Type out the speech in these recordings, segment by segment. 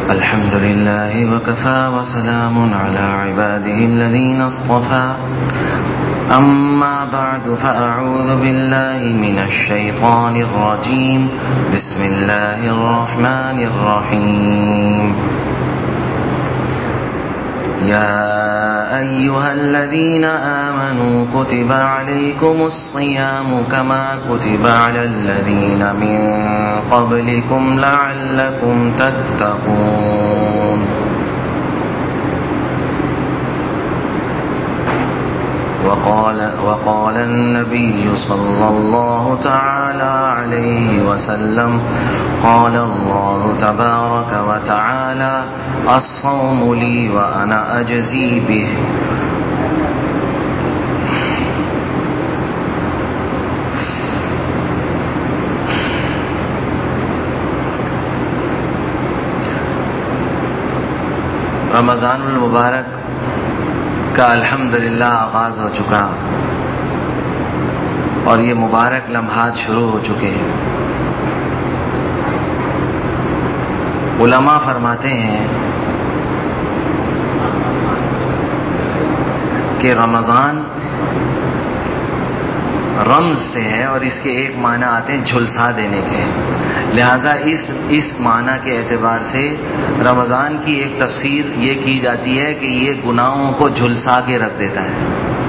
الحمد لله وكفى وسلام على عباده الذين اصطفى أما بعد فأعوذ بالله من الشيطان الرجيم بسم الله الرحمن الرحيم يا أيها الذين آمنوا كتب عليكم الصيام كما كتب على الذين من قبلكم لعلكم تتقون وقال النبي صلى الله تعالى عليه وسلم قال الله تبارك وتعالى الصوم لي وأنا أجزي به رمضان المبارک کا الحمدللہ آغاز ہو چکا اور یہ مبارک لمحات شروع ہو چکے ہیں۔ علماء فرماتے ہیں کہ رمضان رمز سے ہے اور اس کے ایک معنی آتے ہیں جھلسا دینے کے، لہذا اس معنی کے اعتبار سے رمضان کی ایک تفسیر یہ کی جاتی ہے کہ یہ گناہوں کو جھلسا کے رکھ دیتا ہے،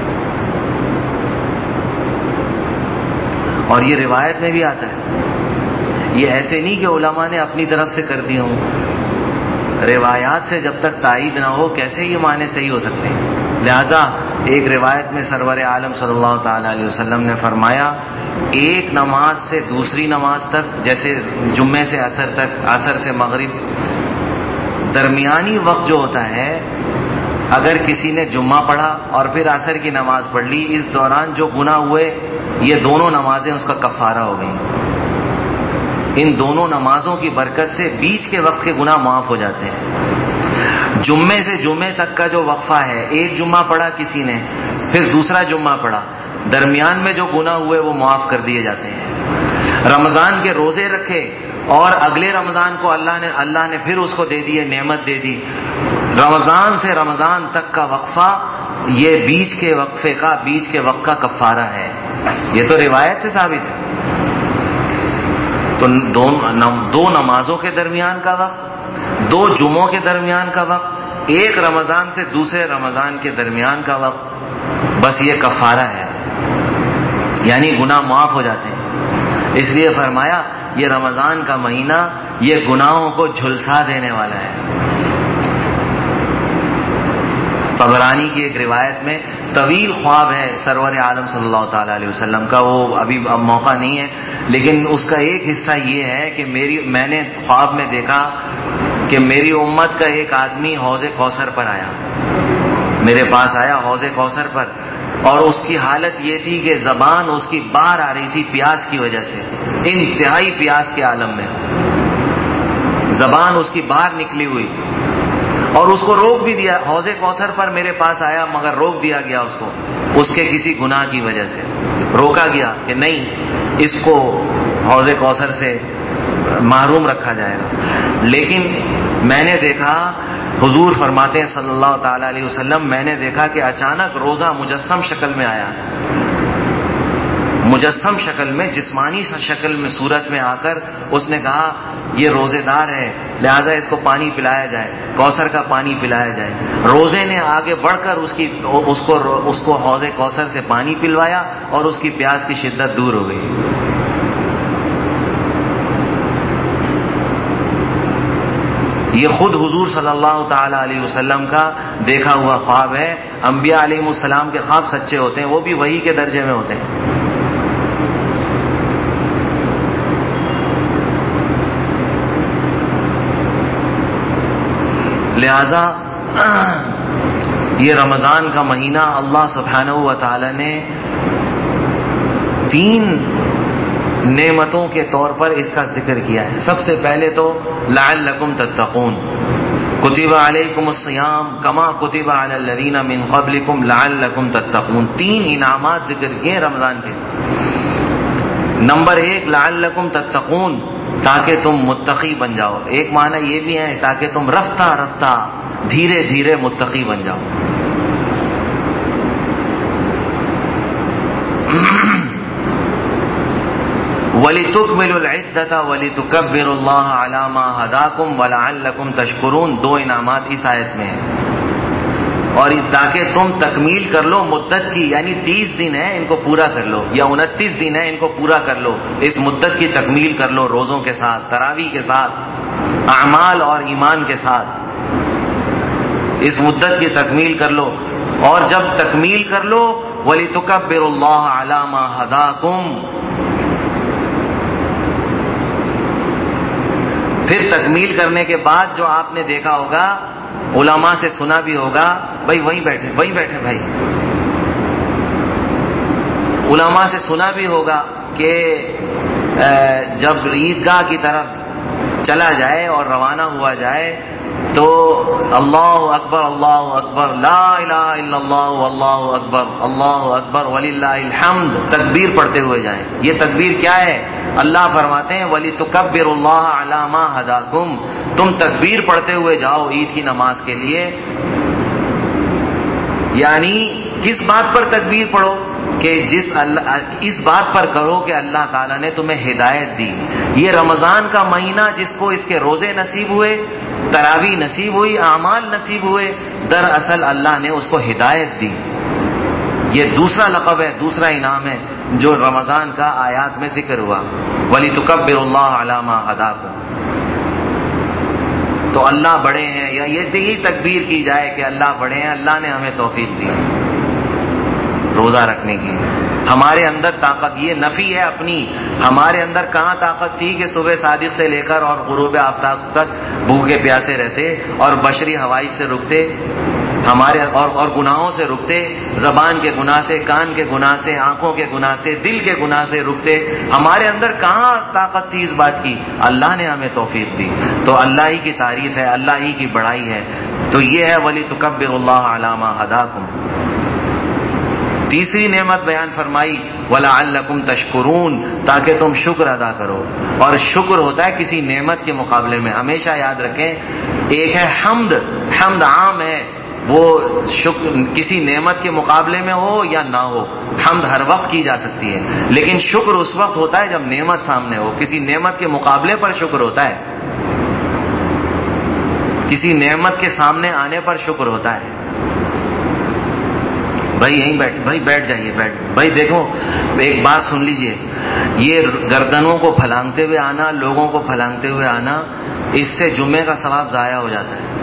اور یہ روایت میں بھی آتا ہے، یہ ایسے نہیں کہ علماء نے اپنی طرف سے کر دی ہوں، روایات سے جب تک تائید نہ ہو کیسے یہ معنی صحیح ہو سکتے ہیں۔ لہذا ایک روایت میں سرور عالم صلی اللہ تعالی علیہ وسلم نے فرمایا ایک نماز سے دوسری نماز تک، جیسے جمعے سے عصر تک، عصر سے مغرب، درمیانی وقت جو ہوتا ہے اگر کسی نے جمعہ پڑھا اور پھر عصر کی نماز پڑھ لی، اس دوران جو گناہ ہوئے یہ دونوں نمازیں اس کا کفارہ ہو گئیں۔ ان دونوں نمازوں کی برکت سے بیچ کے وقت کے گناہ معاف ہو جاتے ہیں۔ جمعے سے جمعے تک کا جو وقفہ ہے، ایک جمعہ پڑھا کسی نے پھر دوسرا جمعہ پڑھا، درمیان میں جو گناہ ہوئے وہ معاف کر دیے جاتے ہیں۔ رمضان کے روزے رکھے اور اگلے رمضان کو اللہ نے پھر اس کو دے دیے، نعمت دے دی، رمضان سے رمضان تک کا وقفہ یہ بیچ کے وقت کا کفارہ ہے، یہ تو روایت سے ثابت ہے۔ تو دو نمازوں کے درمیان کا وقت، دو جمعوں کے درمیان کا وقت، ایک رمضان سے دوسرے رمضان کے درمیان کا وقت، بس یہ کفارہ ہے، یعنی گناہ معاف ہو جاتے ہیں۔ اس لیے فرمایا یہ رمضان کا مہینہ یہ گناہوں کو جھلسا دینے والا ہے۔ طبرانی کی ایک روایت میں طویل خواب ہے سرور عالم صلی اللہ تعالی علیہ وسلم کا، وہ اب موقع نہیں ہے، لیکن اس کا ایک حصہ یہ ہے کہ میں نے خواب میں دیکھا کہ میری امت کا ایک آدمی حوض کوثر پر آیا، میرے پاس آیا حوض کوثر پر، اور اس کی حالت یہ تھی کہ زبان اس کی باہر آ رہی تھی پیاس کی وجہ سے، انتہائی پیاس کے عالم میں زبان اس کی باہر نکلی ہوئی، اور اس کو روک بھی دیا، حوض کوثر پر میرے پاس آیا مگر روک دیا گیا اس کو، اس کے کسی گناہ کی وجہ سے روکا گیا کہ نہیں اس کو حوض کوثر سے محروم رکھا جائے گا۔ لیکن میں نے دیکھا، حضور فرماتے ہیں صلی اللہ تعالی علیہ وسلم، میں نے دیکھا کہ اچانک روزہ مجسم شکل میں آیا، مجسم شکل میں، جسمانی شکل میں، صورت میں آ کر اس نے کہا یہ روزے دار ہے لہذا اس کو پانی پلایا جائے، کوثر کا پانی پلایا جائے۔ روزے نے آگے بڑھ کر اس کو حوض کوثر سے پانی پلوایا اور اس کی پیاس کی شدت دور ہو گئی۔ یہ خود حضور صلی اللہ تعالی علیہ وسلم کا دیکھا ہوا خواب ہے۔ انبیاء علیہ السلام کے خواب سچے ہوتے ہیں، وہ بھی وحی کے درجے میں ہوتے ہیں۔ لہذا یہ رمضان کا مہینہ اللہ سبحانہ و تعالی نے 3 نعمتوں کے طور پر اس کا ذکر کیا ہے۔ سب سے پہلے تو لعلکم تتقون، کتب علیکم الصیام کما کتب علی الذین من قبلکم لعلکم تتقون، 3 انعامات ذکر کیے رمضان کے۔ نمبر 1 لعلکم تتقون، تاکہ تم متقی بن جاؤ. ایک معنی یہ بھی ہے تاکہ تم رفتہ رفتہ دھیرے دھیرے متقی بن جاؤ. وَلِتُكْمِلُوا الْعِدَّةَ وَلِتُكَبِّرُوا اللَّهَ عَلَى مَا هَدَاكُمْ وَلَعَلَّكُمْ تَشْكُرُونَ. دو انعامات اس آیت میں ہیں. اور تاکہ تم تکمیل کر لو مدت کی، یعنی 30 دن ہے ان کو پورا کر لو، یا 29 دن ہے ان کو پورا کر لو. اس مدت کی تکمیل کر لو روزوں کے ساتھ، تراویح کے ساتھ، اعمال اور ایمان کے ساتھ. اس مدت کی تکمیل کر لو. اور جب تکمیل کر لو وَلِتُكَبِّرُوا اللَّهَ عَلَى مَا هَدَاكُمْ. پھر تکمیل کرنے کے بعد جو آپ نے دیکھا ہوگا، علماء سے سنا بھی ہوگا، بھائی وہیں بیٹھے بھائی، علماء سے سنا بھی ہوگا کہ جب عیدگاہ کی طرف چلا جائے اور روانہ ہوا جائے تو اللہ اکبر لا الہ الا اللہ واللہ اکبر وللہ الحمد تکبیر پڑھتے ہوئے جائیں. یہ تکبیر کیا ہے؟ اللہ فرماتے ہیں وَلِتُكَبِّرُوا اللَّهَ عَلَى مَا هَدَاكُمْ. تم تکبیر پڑھتے ہوئے جاؤ عید کی نماز کے لیے. یعنی کس بات پر تکبیر پڑھو؟ کہ اس بات پر کرو کہ اللہ تعالیٰ نے تمہیں ہدایت دی. یہ رمضان کا مہینہ جس کو اس کے روزے نصیب ہوئے، تراویح نصیب ہوئی، اعمال نصیب ہوئے، دراصل اللہ نے اس کو ہدایت دی. یہ دوسرا لقب ہے، دوسرا انعام ہے جو رمضان کا آیات میں ذکر ہوا. وَلِتُكَبِّرُوا اللَّهَ عَلَى مَا هَدَاكُمْ. تو اللہ بڑے ہیں، یا یہی تکبیر کی جائے کہ اللہ بڑے ہیں، اللہ نے ہمیں توفیق دی روزہ رکھنے کی. ہمارے اندر طاقت، یہ نفی ہے اپنی. ہمارے اندر کہاں طاقت تھی کہ صبح صادق سے لے کر اور غروب آفتاب تک بھوکے پیاسے رہتے اور بشری حوائج سے رکتے، ہمارے اور گناہوں سے رکتے، زبان کے گناہ سے، کان کے گناہ سے، آنکھوں کے گناہ سے، دل کے گناہ سے رکتے. ہمارے اندر کہاں طاقت تھی اس بات کی؟ اللہ نے ہمیں توفیق دی. تو اللہ ہی کی تعریف ہے، اللہ ہی کی بڑائی ہے. تو یہ ہے وَلِتُكَبِّرُوا اللَّهَ عَلَى مَا هَدَاكُمْ. تیسری نعمت بیان فرمائی وَلَعَلَّكُمْ تَشْكُرُونَ، تاکہ تم شکر ادا کرو. اور شکر ہوتا ہے کسی نعمت کے مقابلے میں. ہمیشہ یاد رکھیں، ایک ہے حمد عام ہے، وہ شکر کسی نعمت کے مقابلے میں ہو یا نہ ہو. حمد ہر وقت کی جا سکتی ہے، لیکن شکر اس وقت ہوتا ہے جب نعمت سامنے ہو. کسی نعمت کے مقابلے پر شکر ہوتا ہے، کسی نعمت کے سامنے آنے پر شکر ہوتا ہے. بھائی یہیں بیٹھ جائیے بھائی دیکھو ایک بات سن لیجئے، یہ گردنوں کو پھلانگتے ہوئے آنا، لوگوں کو پھلانگتے ہوئے آنا، اس سے جمعے کا ثواب ضائع ہو جاتا ہے.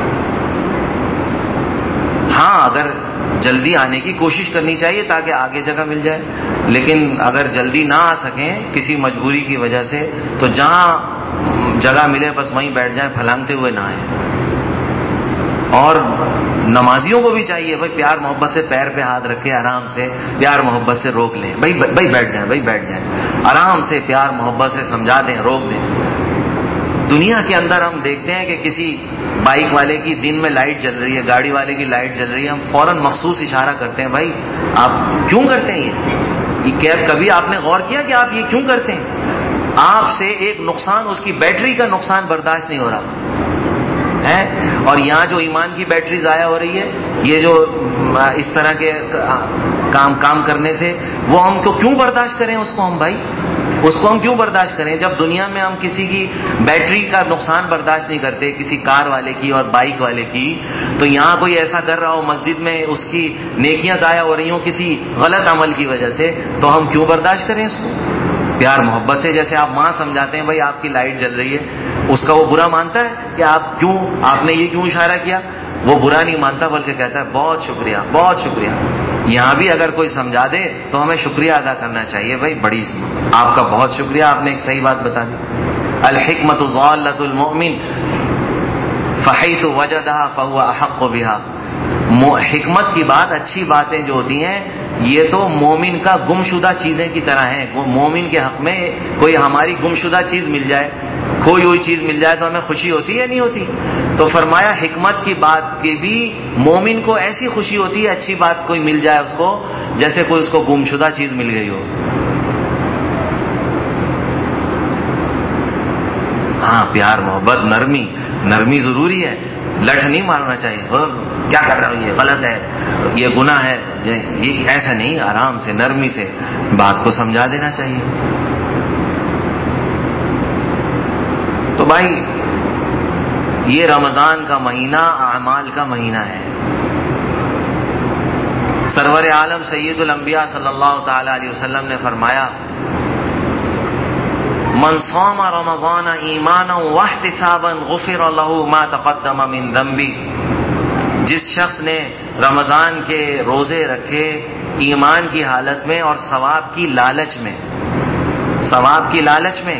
ہاں اگر جلدی آنے کی کوشش کرنی چاہیے تاکہ آگے جگہ مل جائے، لیکن اگر جلدی نہ آ سکیں کسی مجبوری کی وجہ سے تو جہاں جگہ ملے بس وہیں بیٹھ جائیں، پھلانگتے ہوئے نہ آئیں. اور نمازیوں کو بھی چاہیے بھائی پیار محبت سے پیر پہ ہاتھ رکھے، آرام سے پیار محبت سے روک لیں، بھائی بیٹھ جائیں، آرام سے پیار محبت سے سمجھا دیں، روک دیں. دنیا کے اندر ہم دیکھتے ہیں کہ کسی بائک والے کی دن میں لائٹ جل رہی ہے، گاڑی والے کی لائٹ جل رہی ہے، ہم فوراً مخصوص اشارہ کرتے ہیں، بھائی آپ کیوں کرتے ہیں یہ کبھی آپ نے غور کیا کہ آپ یہ کیوں کرتے ہیں؟ آپ سے ایک نقصان، اس کی بیٹری کا نقصان برداشت نہیں ہو رہا ہے. اور یہاں جو ایمان کی بیٹری ضائع ہو رہی ہے، یہ جو اس طرح کے کام کرنے سے، وہ ہم کو کیوں برداشت کریں؟ اس کو ہم کیوں برداشت کریں جب دنیا میں ہم کسی کی بیٹری کا نقصان برداشت نہیں کرتے، کسی کار والے کی اور بائک والے کی، تو یہاں کوئی ایسا کر رہا ہو مسجد میں اس کی نیکیاں ضائع ہو رہی ہوں کسی غلط عمل کی وجہ سے، تو ہم کیوں برداشت کریں اس کو؟ پیار محبت سے جیسے آپ ماں سمجھاتے ہیں بھائی آپ کی لائٹ جل رہی ہے، اس کا وہ برا مانتا ہے کہ آپ نے یہ کیوں اشارہ کیا؟ وہ برا نہیں مانتا بلکہ کہتا ہے بہت شکریہ بہت شکریہ. یہاں بھی اگر کوئی سمجھا دے تو ہمیں شکریہ ادا کرنا چاہیے، بھائی بڑی آپ کا بہت شکریہ، آپ نے ایک صحیح بات بتا دی. الحکمت ضالۃ المؤمن فحیث وجدها فهو احق بها. حکمت کی بات، اچھی باتیں جو ہوتی ہیں یہ تو مومن کا گمشدہ چیزیں کی طرح ہیں. مومن کے حق میں کوئی ہماری گمشدہ چیز مل جائے، کھوئی ہوئی چیز مل جائے تو ہمیں خوشی ہوتی ہے نہیں ہوتی؟ تو فرمایا حکمت کی بات کی بھی مومن کو ایسی خوشی ہوتی ہے، اچھی بات کوئی مل جائے اس کو جیسے کوئی اس کو گمشدہ چیز مل گئی ہو. ہاں پیار محبت نرمی ضروری ہے. لٹ نہیں مارنا چاہیے. کیا کر رہا ہو, یہ غلط ہے, یہ گناہ ہے, یہ ایسا نہیں. آرام سے نرمی سے بات کو سمجھا دینا چاہیے. تو بھائی یہ رمضان کا مہینہ اعمال کا مہینہ ہے. سرور عالم سید الانبیاء صلی اللہ تعالی علیہ وسلم نے فرمایا من صام رمضان ایمانا واحتسابا غفر له ما تقدم من ذنبه. جس شخص نے رمضان کے روزے رکھے ایمان کی حالت میں اور ثواب کی لالچ میں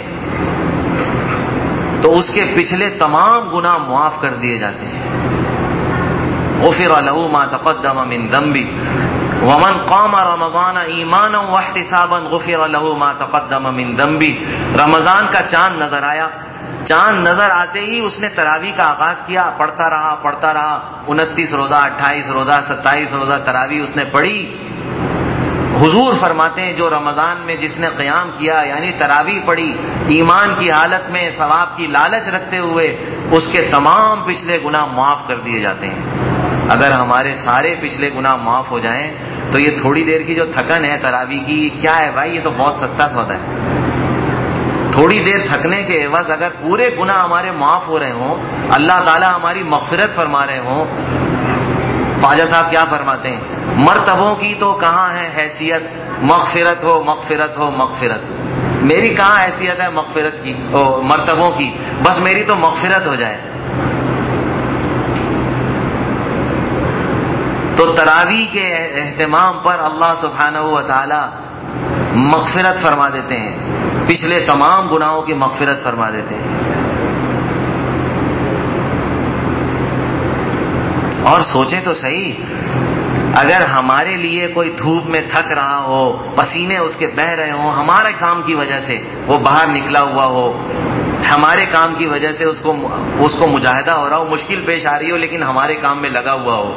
تو اس کے پچھلے تمام گناہ معاف کر دیے جاتے ہیں. غفر له ما تقدم من ذنبه ومن قام رمضان ایمانا واحتسابا غفر له ما تقدم من ذنبه. رمضان کا چاند نظر آیا, چاند نظر آتے ہی اس نے تراویح کا آغاز کیا, پڑھتا رہا 29 روزہ 28 روزہ 27 روزہ تراویح اس نے پڑھی. حضور فرماتے ہیں جو رمضان میں جس نے قیام کیا یعنی تراویح پڑھی ایمان کی حالت میں ثواب کی لالچ رکھتے ہوئے, اس کے تمام پچھلے گناہ معاف کر دیے جاتے ہیں. اگر ہمارے سارے پچھلے گناہ معاف ہو جائیں تو یہ تھوڑی دیر کی جو تھکن ہے تراویح کی, یہ کیا ہے بھائی, یہ تو بہت سستا سودا ہے. تھوڑی دیر تھکنے کے عوض اگر پورے گناہ ہمارے معاف ہو رہے ہوں, اللہ تعالیٰ ہماری مغفرت فرما رہے ہوں. خواجہ صاحب کیا فرماتے ہیں, مرتبوں کی تو کہاں ہے حیثیت, مغفرت ہو مغفرت ہو مغفرت. میری کہاں حیثیت ہے مغفرت کی مرتبوں کی, بس میری تو مغفرت ہو جائے. تو تراویح کے اہتمام پر اللہ سبحانہ و تعالی مغفرت فرما دیتے ہیں, پچھلے تمام گناہوں کی مغفرت فرما دیتے ہیں. اور سوچیں تو صحیح, اگر ہمارے لیے کوئی دھوپ میں تھک رہا ہو, پسینے اس کے بہہ رہے ہوں, ہمارے کام کی وجہ سے وہ باہر نکلا ہوا ہو, ہمارے کام کی وجہ سے اس کو مجاہدہ ہو رہا ہو, مشکل پیش آ رہی ہو, لیکن ہمارے کام میں لگا ہوا ہو,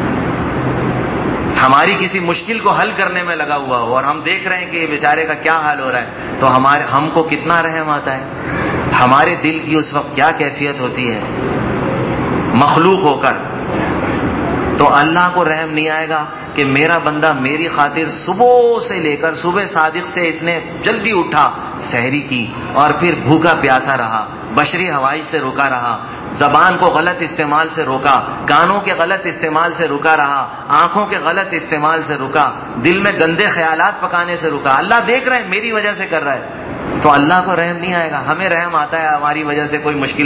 ہماری کسی مشکل کو حل کرنے میں لگا ہوا ہو, اور ہم دیکھ رہے ہیں کہ یہ بیچارے کا کیا حال ہو رہا ہے, تو ہم کو کتنا رحم آتا ہے. ہمارے دل کی اس وقت کیا کیفیت ہوتی ہے مخلوق ہو کر. تو اللہ کو رحم نہیں آئے گا کہ میرا بندہ میری خاطر صبح سے لے کر صبح صادق سے اس نے جلدی اٹھا, سحری کی, اور پھر بھوکا پیاسا رہا, بشری ہوائی سے رکا رہا, زبان کو غلط استعمال سے روکا, کانوں کے غلط استعمال سے رکا رہا, آنکھوں کے غلط استعمال سے رکا, دل میں گندے خیالات پکانے سے رکا. اللہ دیکھ رہے ہیں میری وجہ سے کر رہا ہے, تو اللہ کو رحم نہیں آئے گا. ہمیں رحم آتا ہے ہماری وجہ سے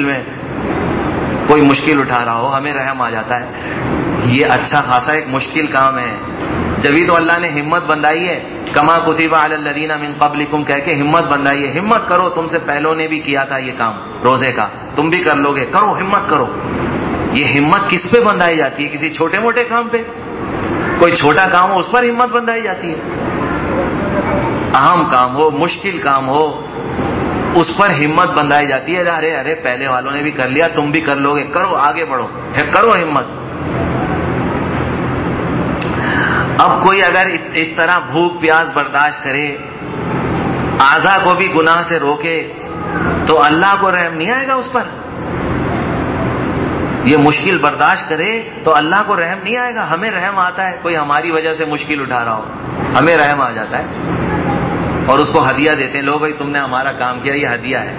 کوئی مشکل اٹھا رہا ہو, ہمیں رحم آ جاتا ہے. یہ اچھا خاصا ایک مشکل کام ہے, جبھی تو اللہ نے ہمت بندائی ہے. کما کتب علی الذین من قبلکم کہہ کے ہمت بندائی ہے. ہمت کرو, تم سے پہلوں نے بھی کیا تھا یہ کام روزے کا, تم بھی کر لو گے, کرو ہمت کرو. یہ ہمت کس پہ بندائی جاتی ہے؟ کسی چھوٹے موٹے کام پہ. کوئی چھوٹا کام ہو اس پر ہمت بندائی جاتی ہے, اہم کام ہو مشکل کام ہو اس پر ہمت بندائی جاتی ہے. ارے پہلے والوں نے بھی کر لیا, تم بھی کر لو گے, کرو آگے بڑھو, کرو ہمت. اب کوئی اگر اس طرح بھوک پیاس برداشت کرے, اعضاء کو بھی گناہ سے روکے, تو اللہ کو رحم نہیں آئے گا اس پر. یہ مشکل برداشت کرے تو اللہ کو رحم نہیں آئے گا. ہمیں رحم آتا ہے, کوئی ہماری وجہ سے مشکل اٹھا رہا ہو, ہمیں رحم آ جاتا ہے, اور اس کو ہدیہ دیتے ہیں. لو بھائی تم نے ہمارا کام کیا, یہ ہدیہ ہے.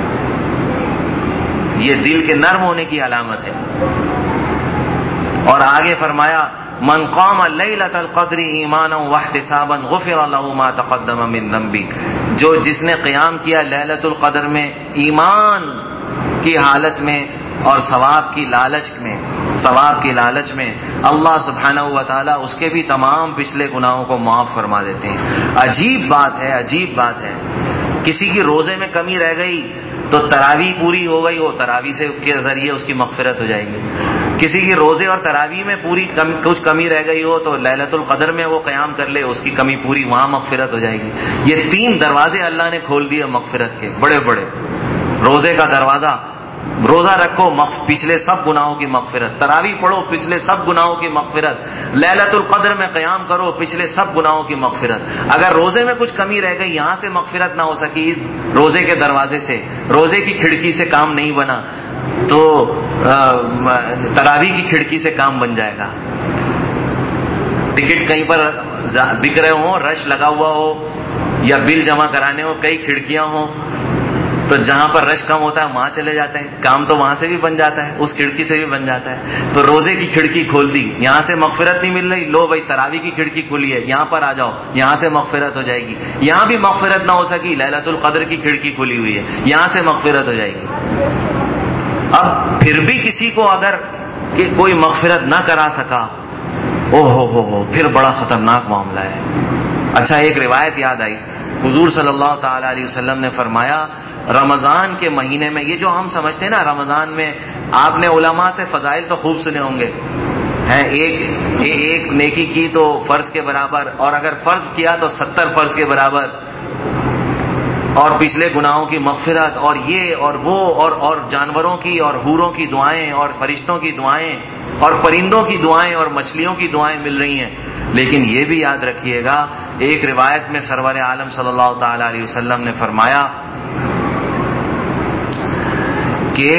یہ دل کے نرم ہونے کی علامت ہے. اور آگے فرمایا من قام لیلۃ القدر ایمانا واحتسابا غفر له ما تقدم من ذنبه. جس نے قیام کیا لیلۃ القدر میں ایمان کی حالت میں اور ثواب کی لالچ میں, اللہ سبحانہ و تعالیٰ اس کے بھی تمام پچھلے گناہوں کو معاف فرما دیتے ہیں. عجیب بات ہے. کسی کی روزے میں کمی رہ گئی تو تراویح پوری ہو گئی, وہ تراویح سے کے ذریعے اس کی مغفرت ہو جائے گی. کسی کی روزے اور تراویح میں کچھ کمی رہ گئی ہو تو لیلۃ القدر میں وہ قیام کر لے, اس کی کمی پوری, وہاں مغفرت ہو جائے گی. یہ 3 دروازے اللہ نے کھول دیے مغفرت کے, بڑے بڑے. روزے کا دروازہ روزہ رکھو پچھلے سب گناہوں کی مغفرت، تراویح پڑھو پچھلے سب گناہوں کی مغفرت، لیلۃ القدر میں قیام کرو پچھلے سب گناہوں کی مغفرت۔ اگر روزے میں کچھ کمی رہ گئی، یہاں سے مغفرت نہ ہو سکی، اس روزے کے دروازے سے، روزے کی کھڑکی سے کام نہیں بنا تو تراویح کی کھڑکی سے کام بن جائے گا۔ ٹکٹ کہیں پر بک رہے ہوں، رش لگا ہوا ہو، یا بل جمع کرانے ہو، کئی کھڑکیاں ہوں، تو جہاں پر رش کم ہوتا ہے وہاں چلے جاتے ہیں، کام تو وہاں سے بھی بن جاتا ہے، اس کھڑکی سے بھی بن جاتا ہے۔ تو روزے کی کھڑکی کھول دی، یہاں سے مغفرت نہیں مل رہی، لو بھائی تراویح کی کھڑکی کھلی ہے، یہاں پر آ جاؤ، یہاں سے مغفرت ہو جائے گی۔ یہاں بھی مغفرت نہ ہو سکی، لیلۃ القدر کی کھڑکی کھلی ہوئی ہے، یہاں سے مغفرت ہو جائے گی۔ اب پھر بھی کسی کو اگر کہ کوئی مغفرت نہ کرا سکا، او ہو پھر بڑا خطرناک معاملہ ہے۔ اچھا، ایک روایت یاد آئی، حضور صلی اللہ تعالی علیہ وسلم نے فرمایا رمضان کے مہینے میں، یہ جو ہم سمجھتے ہیں نا رمضان میں، آپ نے علماء سے فضائل تو خوب سنے ہوں گے، ایک نیکی کی تو فرض کے برابر، اور اگر فرض کیا تو 70 فرض کے برابر، اور پچھلے گناہوں کی مغفرت، اور یہ اور وہ، اور جانوروں کی اور حوروں کی دعائیں، اور فرشتوں کی دعائیں، اور پرندوں کی دعائیں، اور مچھلیوں کی دعائیں مل رہی ہیں۔ لیکن یہ بھی یاد رکھیے گا، ایک روایت میں سرور عالم صلی اللہ تعالی علیہ وسلم نے فرمایا کہ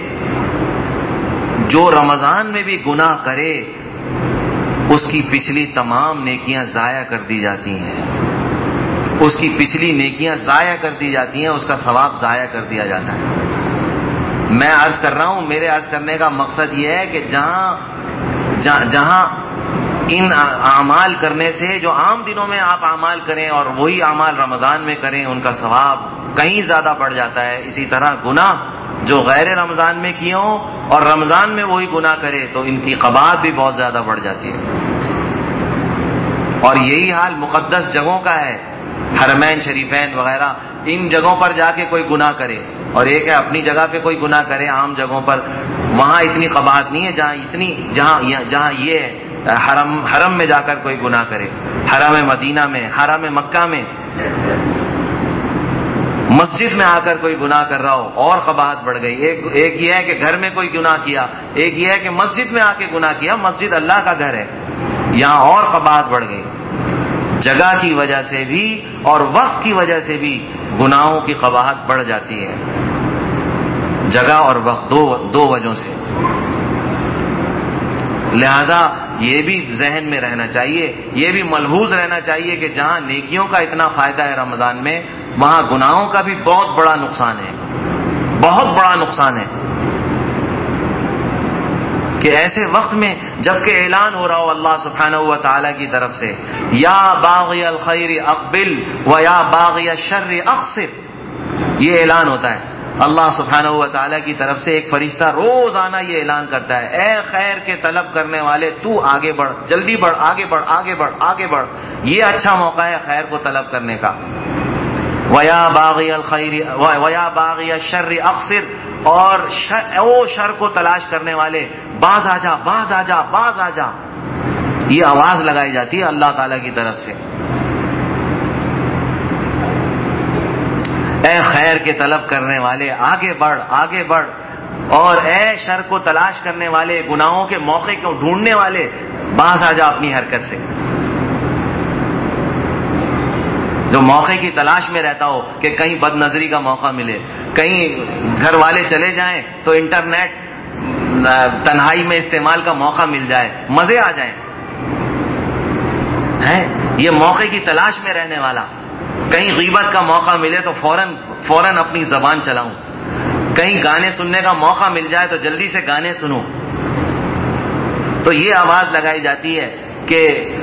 جو رمضان میں بھی گناہ کرے اس کی پچھلی تمام نیکیاں ضائع کر دی جاتی ہیں، اس کی پچھلی نیکیاں ضائع کر دی جاتی ہیں، اس کا ثواب ضائع کر دیا جاتا ہے۔ میں عرض کر رہا ہوں، میرے عرض کرنے کا مقصد یہ ہے کہ جہاں ان اعمال کرنے سے، جو عام دنوں میں آپ اعمال کریں اور وہی اعمال رمضان میں کریں، ان کا ثواب کہیں زیادہ بڑھ جاتا ہے۔ اسی طرح گناہ جو غیر رمضان میں کیے ہوں اور رمضان میں وہی گناہ کرے تو ان کی قباحت بھی بہت زیادہ بڑھ جاتی ہے۔ اور یہی حال مقدس جگہوں کا ہے، حرمین شریفین وغیرہ، ان جگہوں پر جا کے کوئی گناہ کرے، اور ایک ہے اپنی جگہ پہ کوئی گناہ کرے عام جگہوں پر، وہاں اتنی قباحت نہیں ہے جہاں یہ ہے حرم میں جا کر کوئی گناہ کرے، حرم مدینہ میں، حرم مکہ میں، مسجد میں آ کر کوئی گناہ کر رہا ہو اور قباحت بڑھ گئی۔ ایک یہ ہے کہ گھر میں کوئی گناہ کیا، ایک یہ ہے کہ مسجد میں آ کے گناہ کیا، مسجد اللہ کا گھر ہے، یہاں اور قباحت بڑھ گئی۔ جگہ کی وجہ سے بھی اور وقت کی وجہ سے بھی گناہوں کی قباحت بڑھ جاتی ہے، جگہ اور وقت دو وجہوں سے۔ لہذا یہ بھی ذہن میں رہنا چاہیے، یہ بھی ملحوظ رہنا چاہیے کہ جہاں نیکیوں کا اتنا فائدہ ہے رمضان میں، وہاں گناہوں کا بھی بہت بڑا نقصان ہے، بہت بڑا نقصان ہے۔ کہ ایسے وقت میں جب کہ اعلان ہو رہا ہو اللہ سبحانہ و تعالی کی طرف سے، یا باغی الخیر اقبل و یا باغی الشر اقصر، یہ اعلان ہوتا ہے اللہ سبحانہ و تعالی کی طرف سے۔ ایک فرشتہ روزانہ یہ اعلان کرتا ہے، اے خیر کے طلب کرنے والے، تو آگے بڑھ، جلدی بڑھ، آگے بڑھ، آگے بڑھ، آگے بڑھ، یہ اچھا موقع ہے خیر کو طلب کرنے کا۔ وَيَا بَاغِيَ الْخَيْرِ وَيَا بَاغِيَ الشَّرِّ أَقْصِرْ، اور شر کو تلاش کرنے والے، باز آ جا، باز آ جا، باز آ جا، یہ آواز لگائی جاتی ہے اللہ تعالی کی طرف سے۔ اے خیر کے طلب کرنے والے آگے بڑھ، آگے بڑھ، اور اے شر کو تلاش کرنے والے، گناہوں کے موقع کو ڈھونڈنے والے، باز آ جا اپنی حرکت سے۔ جو موقع کی تلاش میں رہتا ہو کہ کہیں بد نظری کا موقع ملے، کہیں گھر والے چلے جائیں تو انٹرنیٹ تنہائی میں استعمال کا موقع مل جائے، مزے آ جائیں، یہ موقع کی تلاش میں رہنے والا، کہیں غیبت کا موقع ملے تو فوراً اپنی زبان چلاؤں، کہیں گانے سننے کا موقع مل جائے تو جلدی سے گانے سنوں، تو یہ آواز لگائی جاتی ہے کہ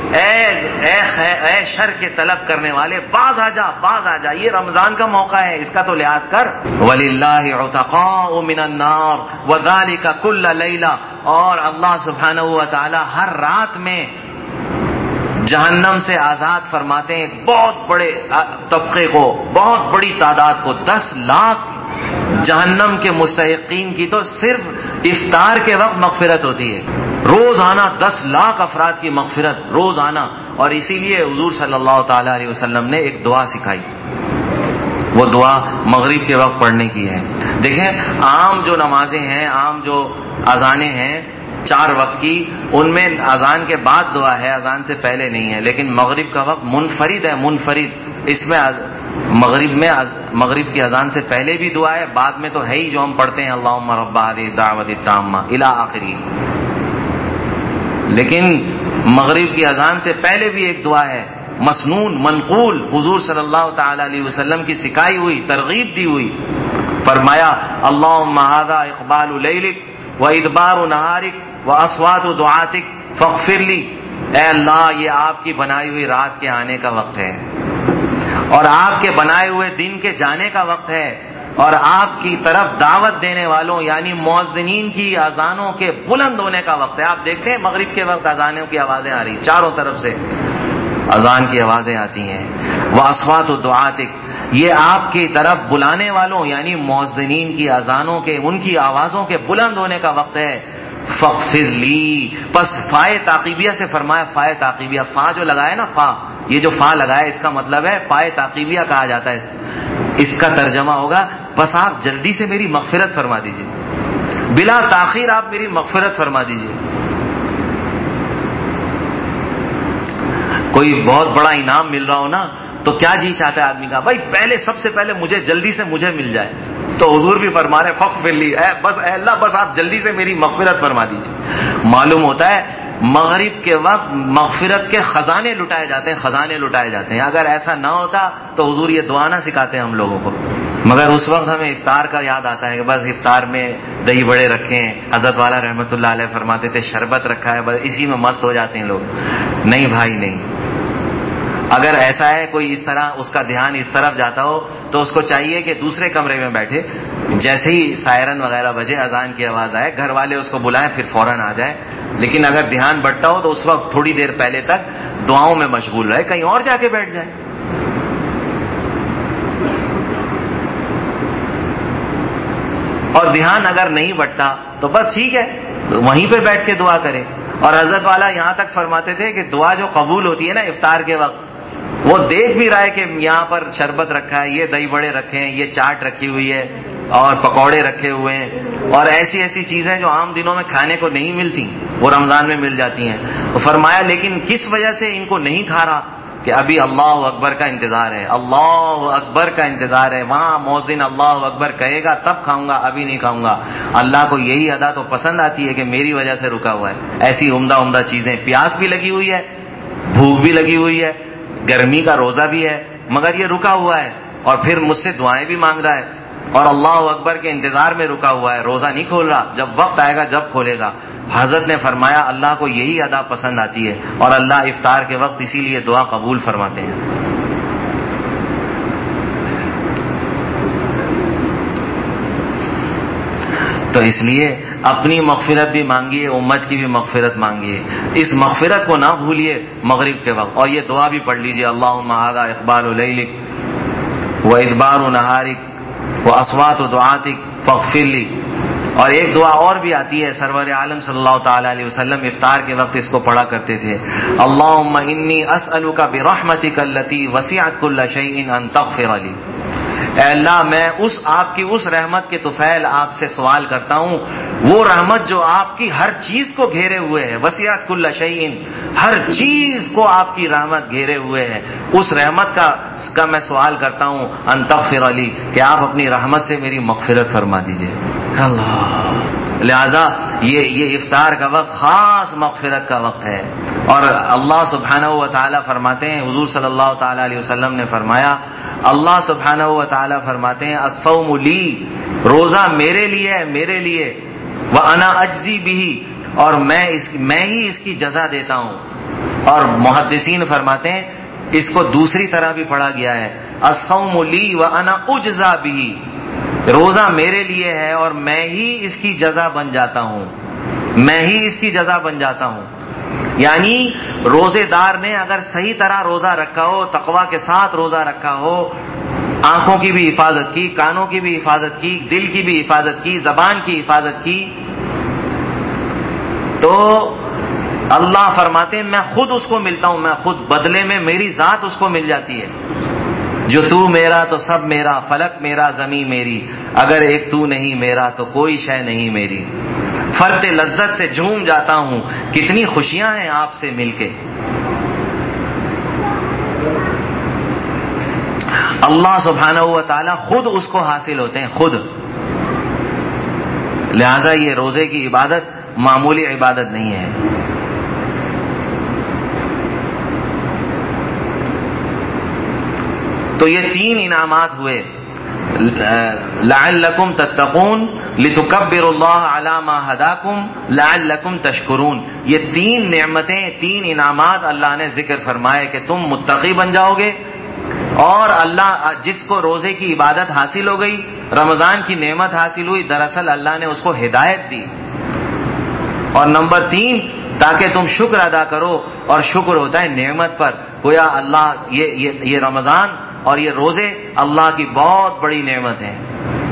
اے شر کے طلب کرنے والے، باز آ جا، باز آ جا، یہ رمضان کا موقع ہے، اس کا تو لحاظ کر۔ وَلِلَّهِ عُتَقَاءُ مِنَ النَّارِ وَذَلِكَ كُلَّ لَيْلَةٍ، اور اللہ سبحانہ و تعالی ہر رات میں جہنم سے آزاد فرماتے ہیں بہت بڑے طبقے کو، بہت بڑی تعداد کو، 10 لاکھ جہنم کے مستحقین کی تو صرف افطار کے وقت مغفرت ہوتی ہے، روزانہ 10 لاکھ افراد کی مغفرت روزانہ۔ اور اسی لیے حضور صلی اللہ تعالی علیہ وسلم نے ایک دعا سکھائی، وہ دعا مغرب کے وقت پڑھنے کی ہے. دیکھیں عام جو نمازیں ہیں، عام جو اذانیں ہیں 4 وقت کی، ان میں اذان کے بعد دعا ہے، اذان سے پہلے نہیں ہے. لیکن مغرب کا وقت منفرد ہے، منفرد. اس میں مغرب کی اذان سے پہلے بھی دعا ہے، بعد میں تو ہے ہی جو ہم پڑھتے ہیں اللہم رب هذه الدعوۃ التامہ الی آخری. لیکن مغرب کی اذان سے پہلے بھی ایک دعا ہے، مسنون، منقول، حضور صلی اللہ تعالی علیہ وسلم کی سکھائی ہوئی، ترغیب دی ہوئی. فرمایا اللہم ھذا اقبال لیلک وادبار نہارک واصوات دعاتک فاغفر لی. اے اللہ یہ آپ کی بنائی ہوئی رات کے آنے کا وقت ہے، اور آپ کے بنائے ہوئے دن کے جانے کا وقت ہے، اور آپ کی طرف دعوت دینے والوں یعنی مؤذنین کی اذانوں کے بلند ہونے کا وقت ہے. آپ دیکھتے ہیں مغرب کے وقت اذانوں کی آوازیں آ رہی، چاروں طرف سے اذان کی آوازیں آتی ہیں. واصوات دعاتک، یہ آپ کی طرف بلانے والوں یعنی مؤذنین کی اذانوں کے، ان کی آوازوں کے بلند ہونے کا وقت ہے. فاغفر لی، پس فائے تعقیبیہ سے فرمایا، فائے تعقیبیہ، فا جو لگایا نا، فا، یہ جو فا لگایا اس کا مطلب ہے فائے تعقیبیہ کہا جاتا ہے. اس کا ترجمہ ہوگا بس آپ جلدی سے میری مغفرت فرما دیجئے، بلا تاخیر آپ میری مغفرت فرما دیجئے. کوئی بہت بڑا انعام مل رہا ہو نا تو کیا جی چاہتا ہے آدمی کا، بھائی پہلے سب سے پہلے مجھے جلدی سے مجھے مل جائے. تو حضور بھی فرما رہے فاغفر لی، بس اے اللہ بس آپ جلدی سے میری مغفرت فرما دیجیے. معلوم ہوتا ہے مغرب کے وقت مغفرت کے خزانے لٹائے جاتے ہیں، خزانے لٹائے جاتے ہیں. اگر ایسا نہ ہوتا تو حضور یہ دعا نہ سکھاتے ہم لوگوں کو. مگر اس وقت ہمیں افطار کا یاد آتا ہے کہ بس افطار میں دہی بڑے رکھے ہیں. حضرت والا رحمۃ اللہ علیہ فرماتے تھے شربت رکھا ہے، بس اسی میں مست ہو جاتے ہیں لوگ. نہیں بھائی نہیں. اگر ایسا ہے کوئی اس طرح اس کا دھیان اس طرف جاتا ہو تو اس کو چاہیے کہ دوسرے کمرے میں بیٹھے، جیسے ہی سائرن وغیرہ بجے، اذان کی آواز آئے، گھر والے اس کو بلائیں پھر فوراً آ جائے. لیکن اگر دھیان بٹتا ہو تو اس وقت تھوڑی دیر پہلے تک دعاؤں میں مشغول رہے، کہیں اور جا کے بیٹھ جائے. اور دھیان اگر نہیں بٹتا تو بس ٹھیک ہے وہیں پہ بیٹھ کے دعا کرے. اور حضرت والا یہاں تک فرماتے تھے کہ دعا جو قبول ہوتی ہے نا افطار کے وقت، وہ دیکھ بھی رہا ہے کہ یہاں پر شربت رکھا ہے، یہ دہی بڑے رکھے ہیں، یہ چاٹ رکھی ہوئی ہے اور پکوڑے رکھے ہوئے ہیں، اور ایسی ایسی چیزیں جو عام دنوں میں کھانے کو نہیں ملتی وہ رمضان میں مل جاتی ہیں. وہ فرمایا لیکن کس وجہ سے ان کو نہیں کھا رہا، کہ ابھی اللہ اکبر کا انتظار ہے، اللہ اکبر کا انتظار ہے. وہاں مؤذن اللہ اکبر کہے گا تب کھاؤں گا، ابھی نہیں کھاؤں گا. اللہ کو یہی ادا تو پسند آتی ہے کہ میری وجہ سے رکا ہوا ہے. ایسی عمدہ عمدہ چیزیں، پیاس بھی لگی ہوئی ہے، بھوک بھی لگی ہوئی ہے، گرمی کا روزہ بھی ہے، مگر یہ رکا ہوا ہے اور پھر مجھ سے دعائیں بھی مانگ رہا ہے اور اللہ اکبر کے انتظار میں رکا ہوا ہے، روزہ نہیں کھول رہا. جب وقت آئے گا جب کھولے گا. حضرت نے فرمایا اللہ کو یہی ادا پسند آتی ہے اور اللہ افطار کے وقت اسی لیے دعا قبول فرماتے ہیں. تو اس لیے اپنی مغفرت بھی مانگیے، امت کی بھی مغفرت مانگیے. اس مغفرت کو نہ بھولیے مغرب کے وقت. اور یہ دعا بھی پڑھ لیجیے اللہم ھذا اقبال لیلک وادبار نہارک واصوات دعاتک فاغفر لی. اور ایک دعا اور بھی آتی ہے، سرور عالم صلی اللہ تعالی علیہ وسلم افطار کے وقت اس کو پڑھا کرتے تھے. اللہم انی اسألک برحمتک التی وسعت کل شیء ان تغفر لی. اے اللہ میں آپ کی اس رحمت کے طفیل آپ سے سوال کرتا ہوں، وہ رحمت جو آپ کی ہر چیز کو گھیرے ہوئے ہے، وسعت کل شیء، ہر چیز کو آپ کی رحمت گھیرے ہوئے ہے، اس رحمت کا میں سوال کرتا ہوں ان تغفر لی، کہ آپ اپنی رحمت سے میری مغفرت فرما دیجئے. اللہ، لہذا یہ افطار کا وقت خاص مغفرت کا وقت ہے. اور اللہ سبحانہ و تعالی فرماتے ہیں، حضور صلی اللہ تعالی علیہ وسلم نے فرمایا، اللہ سبحانہ و تعالی فرماتے ہیں الصوم لی، روزہ میرے لیے ہے، میرے لیے، وانا اجزی بہ، اور میں ہی اس کی جزا دیتا ہوں. اور محدثین فرماتے ہیں اس کو دوسری طرح بھی پڑھا گیا ہے الصوم لی وانا اجزا بہ، روزہ میرے لیے ہے اور میں ہی اس کی جزا بن جاتا ہوں، میں ہی اس کی جزا بن جاتا ہوں. یعنی روزے دار نے اگر صحیح طرح روزہ رکھا ہو، تقوی کے ساتھ روزہ رکھا ہو، آنکھوں کی بھی حفاظت کی، کانوں کی بھی حفاظت کی، دل کی بھی حفاظت کی، زبان کی حفاظت کی، تو اللہ فرماتے ہیں میں خود اس کو ملتا ہوں، میں خود بدلے میں میری ذات اس کو مل جاتی ہے. جو تو میرا تو سب میرا، فلک میرا زمیں میری، اگر ایک تو نہیں میرا تو کوئی شے نہیں میری، فرط لذت سے جھوم جاتا ہوں، کتنی خوشیاں ہیں آپ سے مل کے۔ اللہ سبحانہ و تعالی خود اس کو حاصل ہوتے ہیں، خود۔ لہذا یہ روزے کی عبادت معمولی عبادت نہیں ہے۔ تو یہ 3 انعامات ہوئے، لعلکم تتقون، لتکبروا اللہ علی ما ہداکم، لعلکم تشکرون۔ یہ 3 نعمتیں، 3 انعامات اللہ نے ذکر فرمائے کہ تم متقی بن جاؤ گے، اور اللہ جس کو روزے کی عبادت حاصل ہو گئی، رمضان کی نعمت حاصل ہوئی، دراصل اللہ نے اس کو ہدایت دی۔ اور نمبر 3، تاکہ تم شکر ادا کرو، اور شکر ہوتا ہے نعمت پر۔ گویا اللہ یہ رمضان اور یہ روزے اللہ کی بہت بڑی نعمت ہیں۔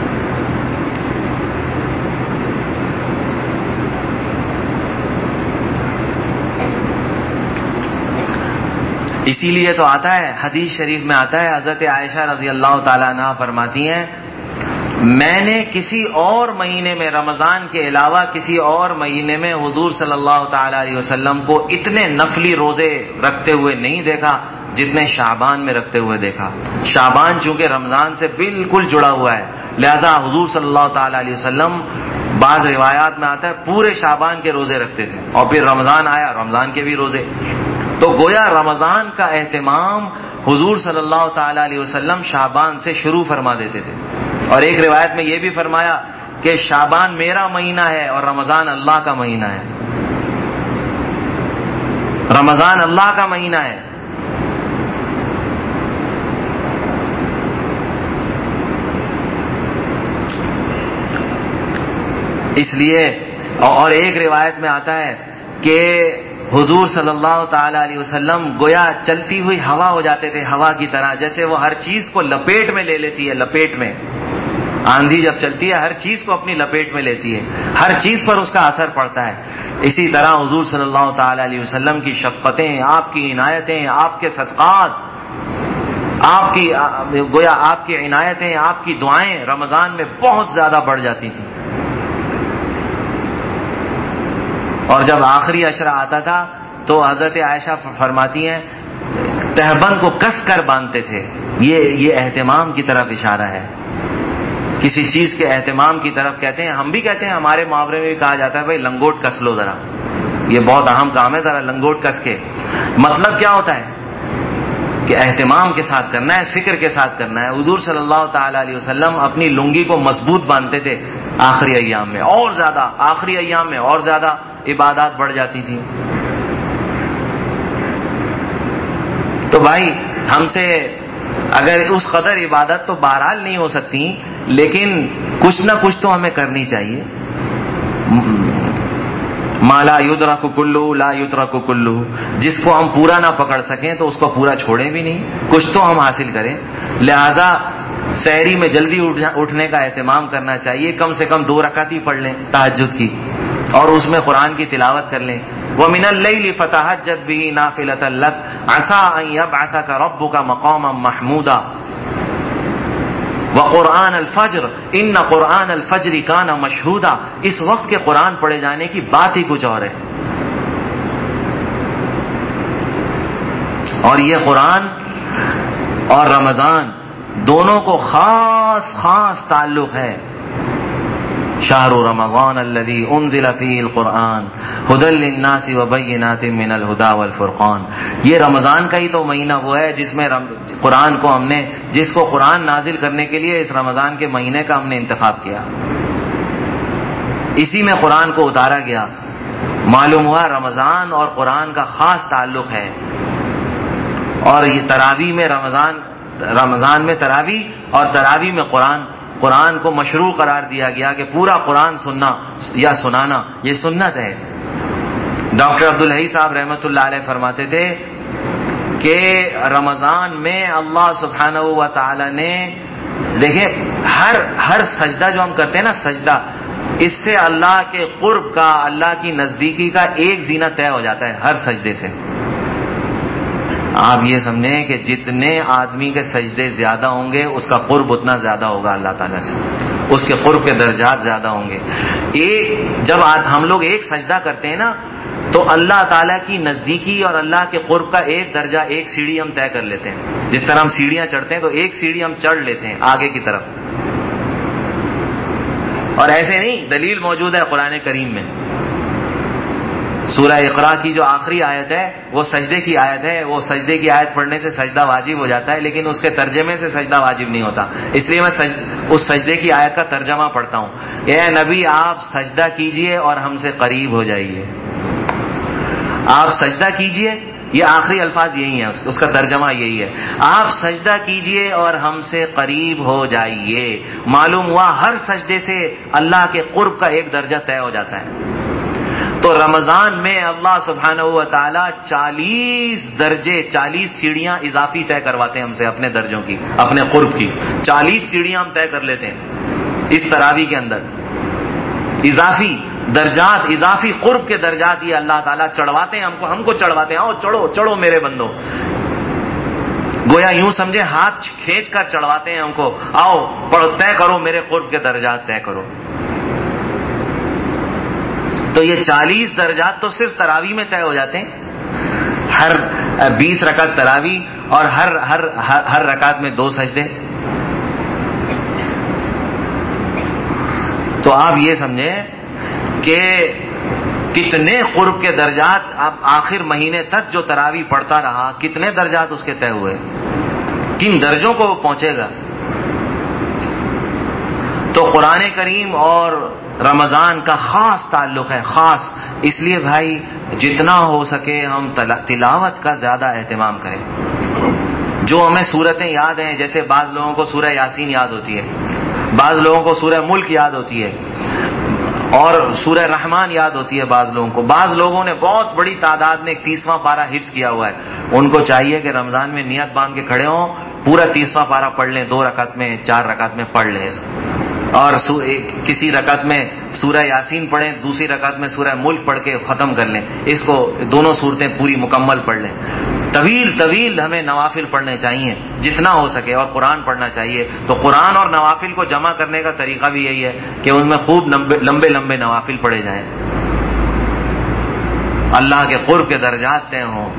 اسی لیے تو آتا ہے، حدیث شریف میں آتا ہے، حضرت عائشہ رضی اللہ تعالی عنہا فرماتی ہیں، میں نے کسی اور مہینے میں، رمضان کے علاوہ کسی اور مہینے میں حضور صلی اللہ تعالی علیہ وسلم کو اتنے نفلی روزے رکھتے ہوئے نہیں دیکھا جتنے شعبان میں رکھتے ہوئے دیکھا۔ شعبان چونکہ رمضان سے بالکل جڑا ہوا ہے، لہذا حضور صلی اللہ تعالی علیہ وسلم، بعض روایات میں آتا ہے پورے شعبان کے روزے رکھتے تھے، اور پھر رمضان آیا، رمضان کے بھی روزے۔ تو گویا رمضان کا اہتمام حضور صلی اللہ تعالی علیہ وسلم شعبان سے شروع فرما دیتے تھے۔ اور ایک روایت میں یہ بھی فرمایا کہ شعبان میرا مہینہ ہے اور رمضان اللہ کا مہینہ ہے، رمضان اللہ کا مہینہ ہے۔ اس لیے، اور ایک روایت میں آتا ہے کہ حضور صلی اللہ تعالی علیہ وسلم گویا چلتی ہوئی ہوا ہو جاتے تھے، ہوا کی طرح، جیسے وہ ہر چیز کو لپیٹ میں لے لیتی ہے، لپیٹ میں۔ آندھی جب چلتی ہے ہر چیز کو اپنی لپیٹ میں لیتی ہے، ہر چیز پر اس کا اثر پڑتا ہے۔ اسی طرح حضور صلی اللہ تعالی علیہ وسلم کی شفقتیں، آپ کی عنایتیں، آپ کے صدقات، گویا آپ کی عنایتیں، آپ کی دعائیں رمضان میں بہت زیادہ بڑھ جاتی تھیں۔ اور جب آخری عشرہ آتا تھا تو حضرت عائشہ فرماتی ہیں تہبند کو کس کر باندھتے تھے۔ یہ اہتمام کی طرف اشارہ ہے، کسی چیز کے اہتمام کی طرف کہتے ہیں۔ ہم بھی کہتے ہیں، ہمارے محاورے میں بھی کہا جاتا ہے بھائی لنگوٹ کس لو ذرا، یہ بہت اہم کام ہے، ذرا لنگوٹ کس کے۔ مطلب کیا ہوتا ہے کہ اہتمام کے ساتھ کرنا ہے، فکر کے ساتھ کرنا ہے۔ حضور صلی اللہ تعالی علیہ وسلم اپنی لنگی کو مضبوط باندھتے تھے آخری ایام میں، اور زیادہ آخری ایام میں اور زیادہ عبادات بڑھ جاتی تھی۔ تو بھائی ہم سے اگر اس قدر عبادت تو بہرحال نہیں ہو سکتی، لیکن کچھ نہ کچھ تو ہمیں کرنی چاہیے۔ ما لا یدرک کلہ لا یترک کلہ، جس کو ہم پورا نہ پکڑ سکیں تو اس کو پورا چھوڑیں بھی نہیں، کچھ تو ہم حاصل کریں۔ لہذا سحری میں جلدی اٹھنے کا اہتمام کرنا چاہیے، کم سے کم 2 رکعت ہی پڑھ لیں تہجد کی، اور اس میں قرآن کی تلاوت کر لیں۔ وَمِنَ اللَّيْلِ فَتَهَجَّدْ بِهِ نَافِلَةً لَكَ عَسَىٰ أَن يَبْعَثَكَ رَبُّكَ مَقَامًا مَحْمُودًا وَقُرْآنَ الْفَجْرِ إِنَّ قُرْآنَ الْفَجْرِ كَانَ مَشْهُودًا۔ اس وقت کے قرآن پڑھے جانے کی بات ہی کچھ اور ہے۔ اور یہ قرآن اور رمضان دونوں کو خاص تعلق ہے۔ شہر رمضان الذی انزل فیہ القرآن ھدی للناس وبینات من الھدی والفرقان۔ یہ رمضان کا ہی تو مہینہ وہ ہے جس میں قرآن کو ہم نے، جس کو قرآن نازل کرنے کے لیے اس رمضان کے مہینے کا ہم نے انتخاب کیا، اسی میں قرآن کو اتارا گیا۔ معلوم ہوا رمضان اور قرآن کا خاص تعلق ہے۔ اور یہ تراویح میں رمضان میں تراویح اور تراویح میں قرآن کو مشروع قرار دیا گیا کہ پورا قرآن سننا یا سنانا یہ سنت ہے۔ ڈاکٹر عبدالحی صاحب رحمۃ اللہ علیہ فرماتے تھے کہ رمضان میں اللہ سبحانہ و تعالی نے، دیکھیں ہر سجدہ جو ہم کرتے ہیں نا، سجدہ، اس سے اللہ کے قرب کا، اللہ کی نزدیکی کا ایک زینہ طے ہو جاتا ہے ہر سجدے سے۔ آپ یہ سمجھیں کہ جتنے آدمی کے سجدے زیادہ ہوں گے اس کا قرب اتنا زیادہ ہوگا اللہ تعالیٰ سے، اس کے قرب کے درجات زیادہ ہوں گے. جب ہم لوگ ایک سجدہ کرتے ہیں نا تو اللہ تعالیٰ کی نزدیکی اور اللہ کے قرب کا ایک درجہ، ایک سیڑھی ہم طے کر لیتے ہیں. جس طرح ہم سیڑھیاں چڑھتے ہیں تو ایک سیڑھی ہم چڑھ لیتے ہیں آگے کی طرف. اور ایسے نہیں، دلیل موجود ہے قرآن کریم میں. سورہ اقرا کی جو آخری آیت ہے وہ سجدے کی آیت ہے. وہ سجدے کی آیت پڑھنے سے سجدہ واجب ہو جاتا ہے، لیکن اس کے ترجمے سے سجدہ واجب نہیں ہوتا. اس لیے میں اس سجدے کی آیت کا ترجمہ پڑھتا ہوں. اے نبی آپ سجدہ کیجئے اور ہم سے قریب ہو جائیے. آپ سجدہ کیجئے، یہ آخری الفاظ یہی ہیں، اس کا ترجمہ یہی ہے. آپ سجدہ کیجئے اور ہم سے قریب ہو جائیے. معلوم ہوا ہر سجدے سے اللہ کے قرب کا ایک درجہ طے ہو جاتا ہے. تو رمضان میں اللہ سبحانہ و تعالی 40 درجے، 40 سیڑھیاں اضافی طے کرواتے ہیں ہم سے اپنے درجوں کی، اپنے قرب کی. 40 سیڑھیاں ہم طے کر لیتے ہیں اس تراویح کے اندر. اضافی درجات، اضافی قرب کے درجات یہ اللہ تعالیٰ چڑھواتے ہیں ہم کو چڑھواتے ہیں. آؤ چڑھو چڑھو میرے بندو. گویا یوں سمجھے ہاتھ کھینچ کر چڑھواتے ہیں ہم کو. آؤ طے کرو میرے قرب کے درجات طے کرو. تو یہ 40 درجات تو صرف تراویح میں طے ہو جاتے ہیں. ہر 20 رکعت تراویح اور ہر رکعت میں 2 سجدے. تو آپ یہ سمجھیں کہ کتنے قرب کے درجات. اب آخر مہینے تک جو تراویح پڑھتا رہا کتنے درجات اس کے طے ہوئے، کن درجوں کو وہ پہنچے گا. تو قرآن کریم اور رمضان کا خاص تعلق ہے، خاص. اس لیے بھائی جتنا ہو سکے ہم تلاوت کا زیادہ اہتمام کریں. جو ہمیں صورتیں یاد ہیں، جیسے بعض لوگوں کو سورہ یاسین یاد ہوتی ہے، بعض لوگوں کو سورہ ملک یاد ہوتی ہے، اور سورہ رحمان یاد ہوتی ہے بعض لوگوں کو. بعض لوگوں نے بہت بڑی تعداد میں 30واں پارہ حفظ کیا ہوا ہے. ان کو چاہیے کہ رمضان میں نیت باندھ کے کھڑے ہوں، پورا 30واں پارہ پڑھ لیں. 2 رکعت میں 4 رکعت میں پڑھ لیں اس کو. اور کسی رکعت میں سورہ یاسین پڑھیں، دوسری رکعت میں سورہ ملک پڑھ کے ختم کر لیں. اس کو دونوں صورتیں پوری مکمل پڑھ لیں. طویل ہمیں نوافل پڑھنے چاہیے جتنا ہو سکے، اور قرآن پڑھنا چاہیے. تو قرآن اور نوافل کو جمع کرنے کا طریقہ بھی یہی ہے کہ ان میں خوب لمبے نوافل پڑھے جائیں، اللہ کے قرب کے درجات طے ہوں.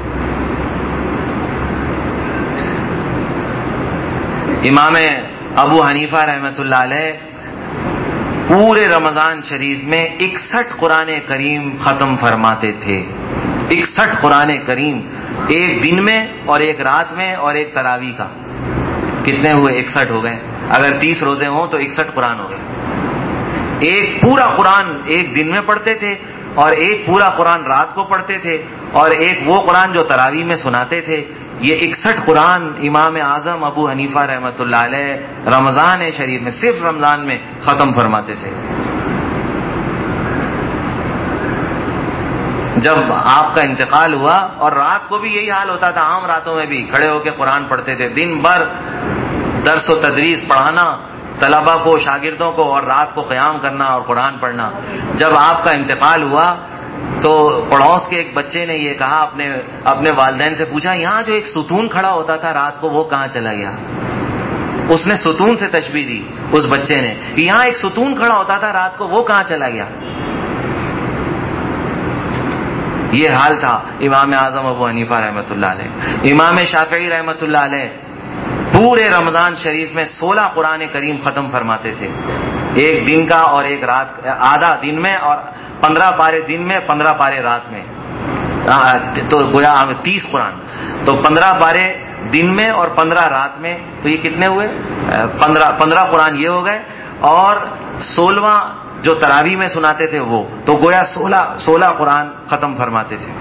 امام ابو حنیفہ رحمۃ اللہ علیہ پورے رمضان شریف میں 61 قرآن کریم ختم فرماتے تھے. 61 قرآن کریم ایک دن میں اور ایک رات میں اور ایک تراویح کا. کتنے ہوئے؟ 61 ہو گئے. اگر 30 روزے ہوں تو 61 قرآن ہو گئے. ایک پورا قرآن ایک دن میں پڑھتے تھے، اور ایک پورا قرآن رات کو پڑھتے تھے، اور ایک وہ قرآن جو تراویح میں سناتے تھے. یہ 61 قرآن امام اعظم ابو حنیفہ رحمۃ اللہ علیہ رمضان شریف میں، صرف رمضان میں ختم فرماتے تھے. جب آپ کا انتقال ہوا، اور رات کو بھی یہی حال ہوتا تھا، عام راتوں میں بھی کھڑے ہو کے قرآن پڑھتے تھے. دن بھر درس و تدریس پڑھانا طلبہ کو، شاگردوں کو، اور رات کو قیام کرنا اور قرآن پڑھنا. جب آپ کا انتقال ہوا تو پڑوس کے ایک بچے نے یہ کہا، اپنے والدین سے پوچھا، یہاں جو ایک ستون کھڑا ہوتا تھا رات کو وہ کہاں چلا گیا؟ اس نے ستون سے تشبیہ دی اس بچے نے، یہاں ایک ستون کھڑا ہوتا تھا رات کو وہ کہاں چلا گیا؟ یہ حال تھا امام اعظم ابو حنیفہ رحمۃ اللہ علیہ. امام شافعی رحمۃ اللہ علیہ پورے رمضان شریف میں 16 قرآن کریم ختم فرماتے تھے، ایک دن کا اور ایک رات، آدھا دن میں اور 15 پارے دن میں، 15 پارے رات میں. تو گویا 30 قرآن. تو 15 پارے دن میں اور 15 رات میں، تو یہ کتنے ہوئے؟ 15 قرآن یہ ہو گئے، اور 16واں جو تراویح میں سناتے تھے وہ. تو گویا 16 قرآن ختم فرماتے تھے.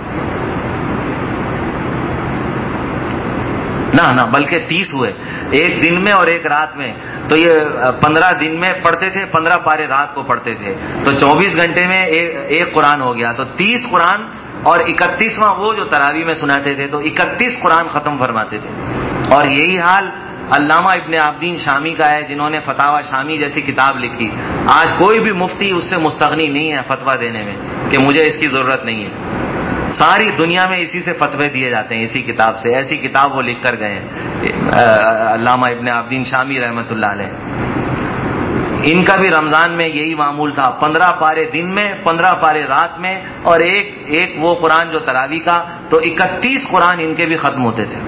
نہ بلکہ 30 ہوئے، ایک دن میں اور ایک رات میں. تو یہ 15 دن میں پڑھتے تھے، 15 پارے رات کو پڑھتے تھے. تو 24 گھنٹے میں ایک قرآن ہو گیا. تو 30 قرآن، اور 31واں وہ جو تراویح میں سناتے تھے، تو 31 قرآن ختم فرماتے تھے. اور یہی حال علامہ ابن عابدین شامی کا ہے، جنہوں نے فتاوی شامی جیسی کتاب لکھی. آج کوئی بھی مفتی اس سے مستغنی نہیں ہے فتویٰ دینے میں کہ مجھے اس کی ضرورت نہیں ہے. ساری دنیا میں اسی سے فتوے دیے جاتے ہیں، اسی کتاب سے. ایسی کتاب وہ لکھ کر گئے ہیں علامہ ابن عابدین شامی رحمۃ اللہ علیہ. ان کا بھی رمضان میں یہی معمول تھا، 15 پارے دن میں، 15 پارے رات میں، اور ایک وہ قرآن جو تراویح کا، تو 31 قرآن ان کے بھی ختم ہوتے تھے.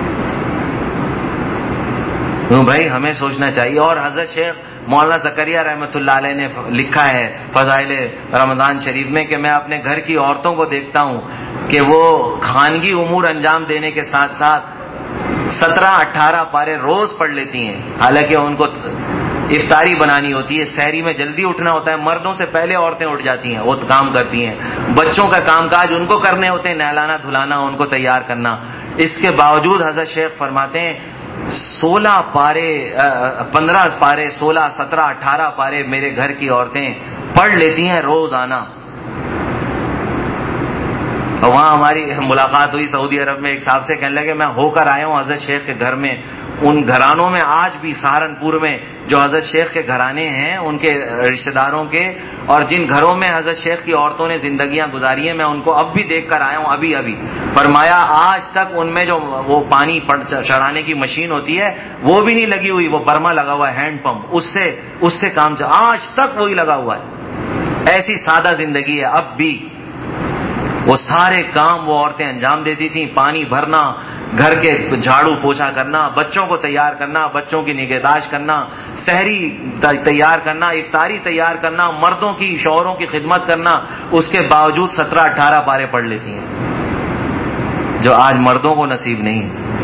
تو بھائی ہمیں سوچنا چاہیے. اور حضرت شیخ مولانا زکریا رحمۃ اللہ علیہ نے لکھا ہے فضائل رمضان شریف میں کہ میں اپنے گھر کی عورتوں کو دیکھتا ہوں کہ وہ خانگی امور انجام دینے کے ساتھ ساتھ 17-18 پارے روز پڑھ لیتی ہیں، حالانکہ ان کو افطاری بنانی ہوتی ہے، سحری میں جلدی اٹھنا ہوتا ہے، مردوں سے پہلے عورتیں اٹھ جاتی ہیں، وہ کام کرتی ہیں، بچوں کا کام کاج ان کو کرنے ہوتے ہیں، نہلانا دھلانا ان کو تیار کرنا. اس کے باوجود حضرت شیخ فرماتے ہیں 16 پارے 15 پارے 16 17 18 پارے میرے گھر کی عورتیں پڑھ لیتی ہیں روزانہ. وہاں ہماری ملاقات ہوئی سعودی عرب میں، ایک صاحب سے کہنے لگے میں ہو کر آیا ہوں حضرت شیخ کے گھر میں. ان گھرانوں میں آج بھی سہارنپور میں جو حضرت شیخ کے گھرانے ہیں ان کے رشتہ داروں کے، اور جن گھروں میں حضرت شیخ کی عورتوں نے زندگیاں گزاری ہیں، میں ان کو اب بھی دیکھ کر آیا ہوں ابھی. فرمایا آج تک ان میں جو وہ پانی چڑھانے کی مشین ہوتی ہے وہ بھی نہیں لگی ہوئی، وہ برما لگا ہوا ہے، ہینڈ پمپ، اس سے کام آج تک وہی لگا ہوا ہے. ایسی سادہ زندگی ہے اب بھی. وہ سارے کام وہ عورتیں انجام دیتی تھیں، پانی بھرنا، گھر کے جھاڑو پوچھا کرنا، بچوں کو تیار کرنا، بچوں کی نگہداشت کرنا، سحری تیار کرنا، افطاری تیار کرنا، مردوں کی شوہروں کی خدمت کرنا. اس کے باوجود 17-18 پارے پڑھ لیتی ہیں، جو آج مردوں کو نصیب نہیں.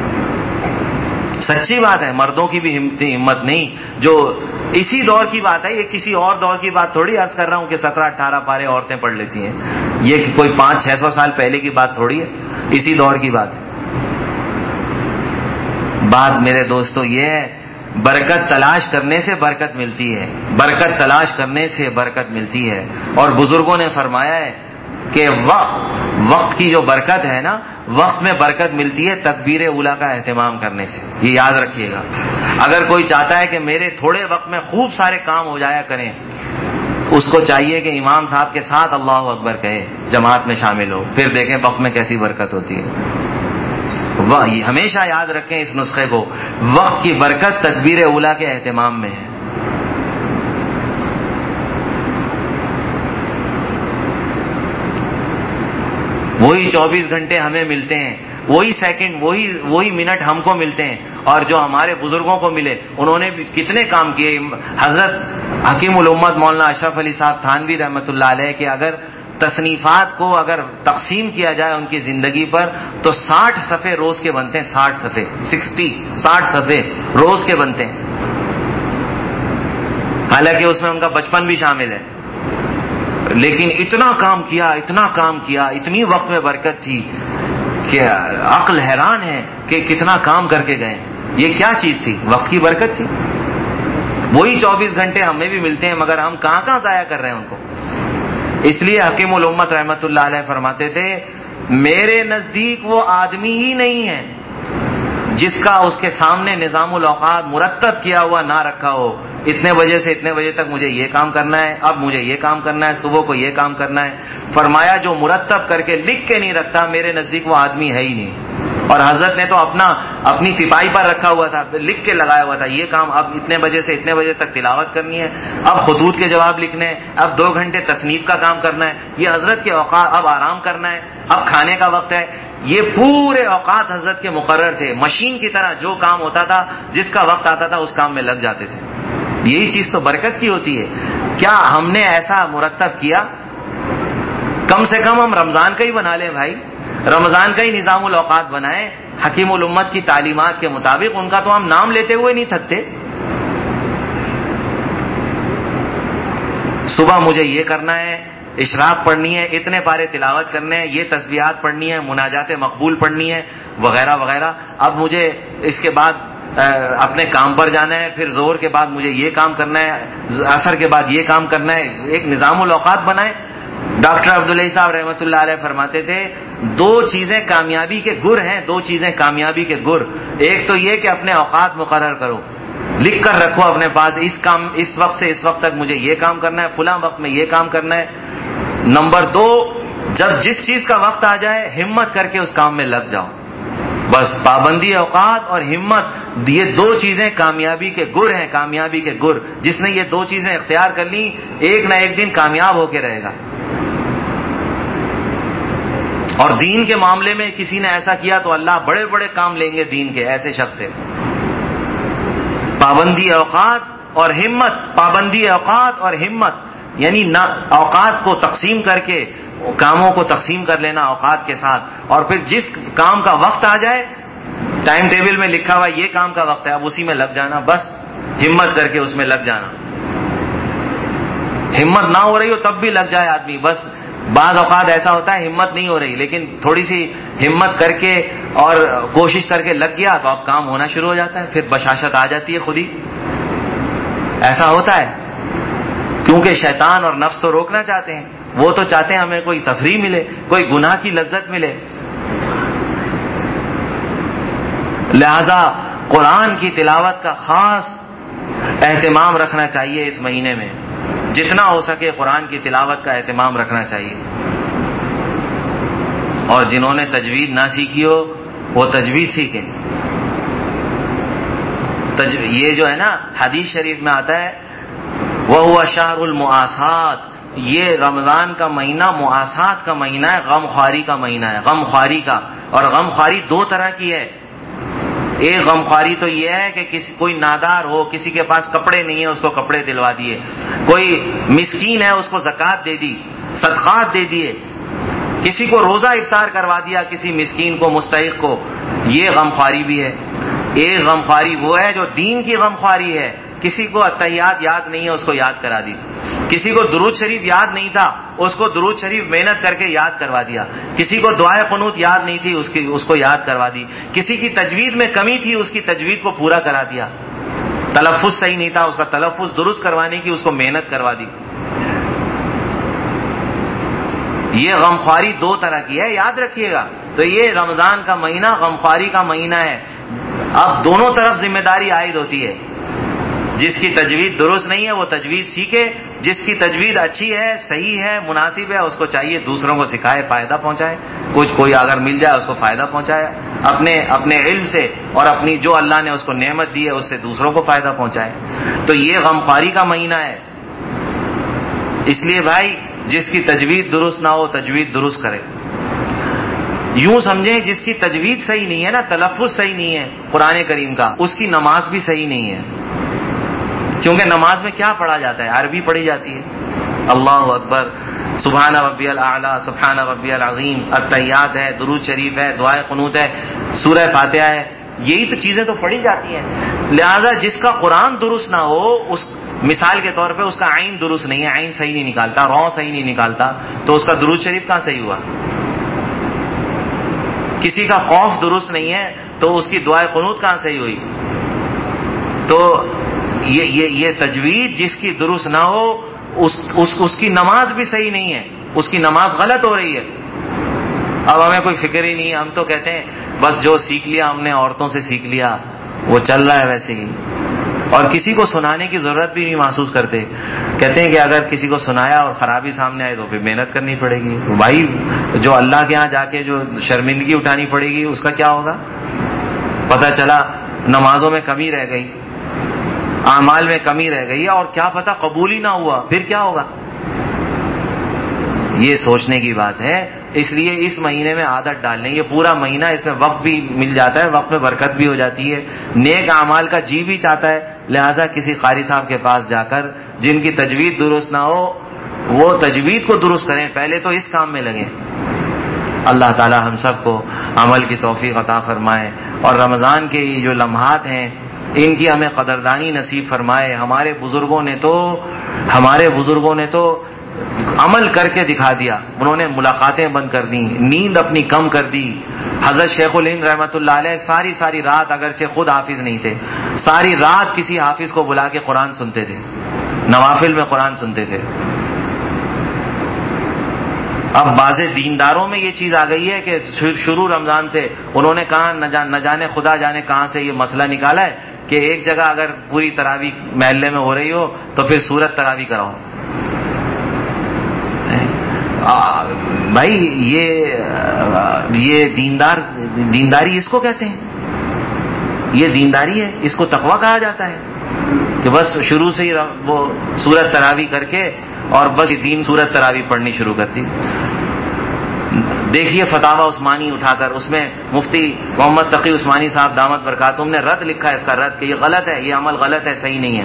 سچی بات ہے، مردوں کی بھی ہمت نہیں. جو اسی دور کی بات ہے، یہ کسی اور دور کی بات تھوڑی عرض کر رہا ہوں کہ 17-18 پارے عورتیں پڑھ لیتی ہیں. یہ کوئی 500-600 سال پہلے کی بات تھوڑی ہے، اسی دور کی بات ہے. بات میرے دوستو یہ ہے، برکت تلاش کرنے سے برکت ملتی ہے، برکت تلاش کرنے سے برکت ملتی ہے. اور بزرگوں نے فرمایا ہے کہ وقت کی جو برکت ہے نا، وقت میں برکت ملتی ہے تکبیر اولیٰ کا اہتمام کرنے سے. یہ یاد رکھیے گا. اگر کوئی چاہتا ہے کہ میرے تھوڑے وقت میں خوب سارے کام ہو جایا کریں، اس کو چاہیے کہ امام صاحب کے ساتھ اللہ اکبر کہے، جماعت میں شامل ہو، پھر دیکھیں وقت میں کیسی برکت ہوتی ہے. ہمیشہ یاد رکھیں اس نسخے کو، وقت کی برکت تکبیر اولیٰ کے اہتمام میں ہے. وہی 24 گھنٹے ہمیں ملتے ہیں، وہی سیکنڈ، وہی منٹ ہم کو ملتے ہیں، اور جو ہمارے بزرگوں کو ملے انہوں نے بھی کتنے کام کیے. حضرت حکیم الامت مولانا اشرف علی صاحب تھانوی رحمۃ اللہ علیہ کے اگر تصنیفات کو اگر تقسیم کیا جائے ان کی زندگی پر تو 60 صفحے روز کے بنتے ہیں. 60 صفحے 60 صفحے روز کے بنتے ہیں. حالانکہ اس میں ان کا بچپن بھی شامل ہے، لیکن اتنا کام کیا، اتنی وقت میں برکت تھی کہ عقل حیران ہے کہ کتنا کام کر کے گئے. یہ کیا چیز تھی؟ وقت کی برکت تھی. وہی 24 گھنٹے ہمیں بھی ملتے ہیں، مگر ہم کہاں ضائع کر رہے ہیں ان کو. اس لیے حکیم الامت رحمت اللہ علیہ فرماتے تھے میرے نزدیک وہ آدمی ہی نہیں ہے جس کا اس کے سامنے نظام الاوقات مرتب کیا ہوا نہ رکھا ہو. اتنے بجے سے اتنے بجے تک مجھے یہ کام کرنا ہے، اب مجھے یہ کام کرنا ہے، صبح کو یہ کام کرنا ہے. فرمایا جو مرتب کر کے لکھ کے نہیں رکھتا میرے نزدیک وہ آدمی ہے ہی نہیں. اور حضرت نے تو اپنی تپائی پر رکھا ہوا تھا، لکھ کے لگایا ہوا تھا یہ کام اب اتنے بجے سے اتنے بجے تک تلاوت کرنی ہے، اب خطوط کے جواب لکھنے ہیں، اب 2 گھنٹے تصنیف کا کام کرنا ہے، یہ حضرت کے اوقات، اب آرام کرنا ہے، اب کھانے کا وقت ہے. یہ پورے اوقات حضرت کے مقرر تھے. مشین کی طرح جو کام ہوتا تھا، جس کا وقت آتا تھا اس کام میں لگ جاتے تھے. یہی چیز تو برکت کی ہوتی ہے. کیا ہم نے ایسا مرتب کیا؟ کم سے کم ہم رمضان کا ہی بنا لیں بھائی، رمضان کا ہی نظام الاوقات بنائیں حکیم الامت کی تعلیمات کے مطابق. ان کا تو ہم نام لیتے ہوئے نہیں تھکتے. صبح مجھے یہ کرنا ہے، اشراق پڑھنی ہے، اتنے پارے تلاوت کرنے ہیں، یہ تسبیحات پڑھنی ہے، مناجات مقبول پڑھنی ہے، وغیرہ وغیرہ. اب مجھے اس کے بعد اپنے کام پر جانا ہے، پھر ظہر کے بعد مجھے یہ کام کرنا ہے، عصر کے بعد یہ کام کرنا ہے. ایک نظام الاوقات بنائیں. ڈاکٹر عبداللہ صاحب رحمۃ اللہ علیہ فرماتے تھے 2 چیزیں کامیابی کے گر ہیں، 2 چیزیں کامیابی کے گر. ایک تو یہ کہ اپنے اوقات مقرر کرو، لکھ کر رکھو اپنے پاس، اس وقت سے اس وقت تک مجھے یہ کام کرنا ہے، فلاں وقت میں یہ کام کرنا ہے. نمبر 2 جب جس چیز کا وقت آ جائے ہمت کر کے اس کام میں لگ جاؤ. بس پابندی اوقات اور ہمت، یہ دو چیزیں کامیابی کے گر ہیں، کامیابی کے گر. جس نے یہ دو چیزیں اختیار کر لی ایک نہ ایک دن کامیاب ہو کے رہے گا. اور دین کے معاملے میں کسی نے ایسا کیا تو اللہ بڑے بڑے کام لیں گے دین کے ایسے شخص سے. پابندی اوقات اور ہمت، پابندی اوقات اور ہمت، یعنی اوقات کو تقسیم کر کے، کاموں کو تقسیم کر لینا اوقات کے ساتھ، اور پھر جس کام کا وقت آ جائے ٹائم ٹیبل میں لکھا ہوا یہ کام کا وقت ہے، اب اسی میں لگ جانا. بس ہمت کر کے اس میں لگ جانا. ہمت نہ ہو رہی ہو تب بھی لگ جائے آدمی. بس بعض اوقات ایسا ہوتا ہے ہمت نہیں ہو رہی لیکن تھوڑی سی ہمت کر کے اور کوشش کر کے لگ گیا تو اب کام ہونا شروع ہو جاتا ہے، پھر بشاشت آ جاتی ہے خود ہی. ایسا ہوتا ہے کیونکہ شیطان اور نفس تو روکنا چاہتے ہیں، وہ تو چاہتے ہیں ہمیں کوئی تفریح ملے، کوئی گناہ کی لذت ملے. لہذا قرآن کی تلاوت کا خاص اہتمام رکھنا چاہیے اس مہینے میں. جتنا ہو سکے قرآن کی تلاوت کا اہتمام رکھنا چاہیے. اور جنہوں نے تجوید نہ سیکھی ہو وہ تجوید سیکھیں. یہ جو ہے نا حدیث شریف میں آتا ہے وَهُوَ شَهْرُ الْمُعَاسَات، یہ رمضان کا مہینہ معاسات کا مہینہ ہے، غم خواری کا مہینہ ہے، غم خواری کا. اور غم خواری دو طرح کی ہے. ایک غم خواری تو یہ ہے کہ کوئی نادار ہو، کسی کے پاس کپڑے نہیں ہیں اس کو کپڑے دلوا دیے، کوئی مسکین ہے اس کو زکوٰۃ دے دی، صدقات دے دیے، کسی کو روزہ افطار کروا دیا کسی مسکین کو، مستحق کو. یہ غم خواری بھی ہے. ایک غم خواری وہ ہے جو دین کی غم خواری ہے. کسی کو اتحیات یاد نہیں ہے اس کو یاد کرا دی، کسی کو درود شریف یاد نہیں تھا اس کو درود شریف محنت کر کے یاد کروا دیا، کسی کو دعائے قنوت یاد نہیں تھی اس کو یاد کروا دی، کسی کی تجوید میں کمی تھی اس کی تجوید کو پورا کرا دیا، تلفظ صحیح نہیں تھا اس کا تلفظ درست کروانے کی اس کو محنت کروا دی. یہ غمخواری دو طرح کی ہے، یاد رکھیے گا. تو یہ رمضان کا مہینہ غمخواری کا مہینہ ہے. اب دونوں طرف ذمہ داری عائد ہوتی ہے. جس کی تجوید درست نہیں ہے وہ تجوید سیکھے، جس کی تجوید اچھی ہے، صحیح ہے، مناسب ہے، اس کو چاہیے دوسروں کو سکھائے، فائدہ پہنچائے. کوئی اگر مل جائے اس کو فائدہ پہنچائے، اپنے علم سے اور اپنی جو اللہ نے اس کو نعمت دی ہے اس سے دوسروں کو فائدہ پہنچائے. تو یہ غمخواری کا مہینہ ہے. اس لیے بھائی جس کی تجوید درست نہ ہو تجوید درست کرے. یوں سمجھیں جس کی تجوید صحیح نہیں ہے نا، تلفظ صحیح نہیں ہے قرآن کریم کا، اس کی نماز بھی صحیح نہیں ہے. کیونکہ نماز میں کیا پڑھا جاتا ہے؟ عربی پڑھی جاتی ہے. اللہ اکبر، سبحان ربی الاعلیٰ، سبحان ربی العظیم، التحیات ہے، درود شریف ہے، دعائے قنوت ہے، سورہ فاتحہ ہے. یہی تو چیزیں تو پڑھی جاتی ہیں. لہذا جس کا قرآن درست نہ ہو، اس مثال کے طور پہ اس کا عین درست نہیں ہے، عین صحیح نہیں نکالتا، را صحیح نہیں نکالتا، تو اس کا درود شریف کہاں صحیح ہوا؟ کسی کا خوف درست نہیں ہے تو اس کی دعائے قنوت کہاں صحیح ہوئی؟ تو یہ تجوید جس کی درست نہ ہو اس کی نماز بھی صحیح نہیں ہے، اس کی نماز غلط ہو رہی ہے. اب ہمیں کوئی فکر ہی نہیں ہے، ہم تو کہتے ہیں بس جو سیکھ لیا ہم نے عورتوں سے سیکھ لیا وہ چل رہا ہے ویسے ہی، اور کسی کو سنانے کی ضرورت بھی نہیں محسوس کرتے. کہتے ہیں کہ اگر کسی کو سنایا اور خرابی سامنے آئے تو پھر محنت کرنی پڑے گی. بھائی جو اللہ کے ہاں جا کے جو شرمندگی اٹھانی پڑے گی اس کا کیا ہوگا؟ پتہ چلا نمازوں میں کمی رہ گئی، اعمال میں کمی رہ گئی، اور کیا پتہ قبول ہی نہ ہوا، پھر کیا ہوگا؟ یہ سوچنے کی بات ہے. اس لیے اس مہینے میں عادت ڈالنے، یہ پورا مہینہ اس میں وقت بھی مل جاتا ہے، وقت میں برکت بھی ہو جاتی ہے، نیک اعمال کا جی بھی چاہتا ہے. لہذا کسی قاری صاحب کے پاس جا کر جن کی تجوید درست نہ ہو وہ تجوید کو درست کریں، پہلے تو اس کام میں لگیں. اللہ تعالی ہم سب کو عمل کی توفیق عطا فرمائے، اور رمضان کے یہ جو لمحات ہیں ان کی ہمیں قدردانی نصیب فرمائے. ہمارے بزرگوں نے تو عمل کر کے دکھا دیا. انہوں نے ملاقاتیں بند کر دی، نیند اپنی کم کر دی. حضرت شیخ الہند رحمۃ اللہ علیہ ساری رات، اگرچہ خود حافظ نہیں تھے، ساری رات کسی حافظ کو بلا کے قرآن سنتے تھے، نوافل میں قرآن سنتے تھے. اب بعض دینداروں میں یہ چیز آ گئی ہے کہ شروع رمضان سے انہوں نے کہا نہ جانے خدا جانے کہاں سے یہ مسئلہ نکالا ہے کہ ایک جگہ اگر پوری تراویح محلے میں ہو رہی ہو تو پھر سورت تراویح کراؤ. بھائی یہ دینداری اس کو کہتے ہیں. یہ دینداری ہے, اس کو تقویٰ کہا جاتا ہے کہ بس شروع سے ہی وہ سورت تراویح کر کے اور بس یہ دین سورت تراویح پڑھنی شروع کر دی. دیکھیے فتاوی عثمانی اٹھا کر, اس میں مفتی محمد تقی عثمانی صاحب دامت برکاتہم نے رد لکھا ہے اس کا رد کہ یہ غلط ہے, یہ عمل غلط ہے, صحیح نہیں ہے.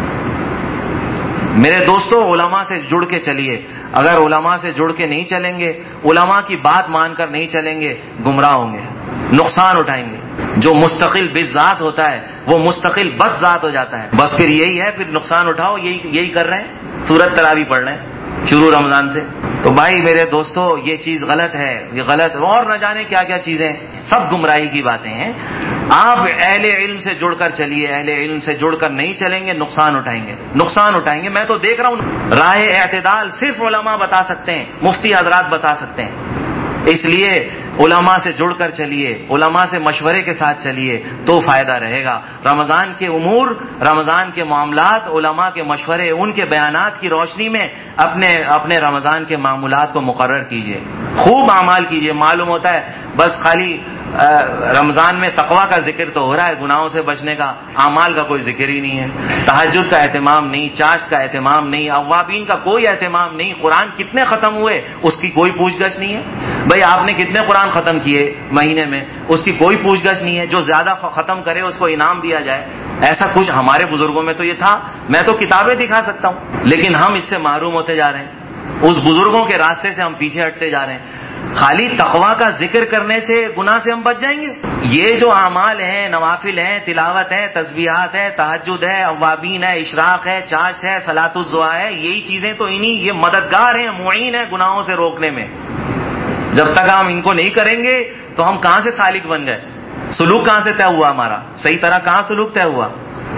میرے دوستو, علماء سے جڑ کے چلیے. اگر علماء سے جڑ کے نہیں چلیں گے, علماء کی بات مان کر نہیں چلیں گے, گمراہ ہوں گے, نقصان اٹھائیں گے. جو مستقل بذات ہوتا ہے وہ مستقل بد ذات ہو جاتا ہے. بس پھر یہی ہے, پھر نقصان اٹھاؤ, یہی کر رہے ہیں, سورت تراویح پڑھ رہے ہیں شروع رمضان سے. تو بھائی میرے دوستو, یہ چیز غلط ہے, یہ غلط, اور نہ جانے کیا کیا چیزیں, سب گمراہی کی باتیں ہیں. آپ اہل علم سے جڑ کر چلیے, اہل علم سے جڑ کر نہیں چلیں گے, نقصان اٹھائیں گے. میں تو دیکھ رہا ہوں راہ اعتدال صرف علماء بتا سکتے ہیں, مفتی حضرات بتا سکتے ہیں. اس لیے علماء سے جڑ کر چلیے, علماء سے مشورے کے ساتھ چلیے تو فائدہ رہے گا. رمضان کے امور, رمضان کے معاملات, علماء کے مشورے, ان کے بیانات کی روشنی میں اپنے رمضان کے معمولات کو مقرر کیجیے, خوب اعمال کیجیے. معلوم ہوتا ہے بس خالی رمضان میں تقویٰ کا ذکر تو ہو رہا ہے, گناہوں سے بچنے کا, اعمال کا کوئی ذکر ہی نہیں ہے. تہجد کا اہتمام نہیں, چاشت کا اہتمام نہیں, اوابین کا کوئی اہتمام نہیں. قرآن کتنے ختم ہوئے اس کی کوئی پوچھ گچھ نہیں ہے. بھئی آپ نے کتنے قرآن ختم کیے مہینے میں, اس کی کوئی پوچھ گچھ نہیں ہے. جو زیادہ ختم کرے اس کو انعام دیا جائے, ایسا کچھ ہمارے بزرگوں میں تو یہ تھا. میں تو کتابیں دکھا سکتا ہوں, لیکن ہم اس سے محروم ہوتے جا رہے ہیں. اس بزرگوں کے راستے سے ہم پیچھے ہٹتے جا رہے ہیں. خالی تقویٰ کا ذکر کرنے سے گناہ سے ہم بچ جائیں گے؟ یہ جو اعمال ہیں, نوافل ہیں, تلاوت ہے, تسبیحات ہے, تہجد ہے, اوابین ہے, اشراق ہے, چاشت ہے, صلاۃ الضحیٰ ہے, یہی چیزیں تو یہ مددگار ہیں, معین ہیں گناہوں سے روکنے میں. جب تک ہم ان کو نہیں کریں گے تو ہم کہاں سے سالک بن گئے؟ سلوک کہاں سے طے ہوا ہمارا؟ صحیح طرح کہاں سلوک طے ہوا؟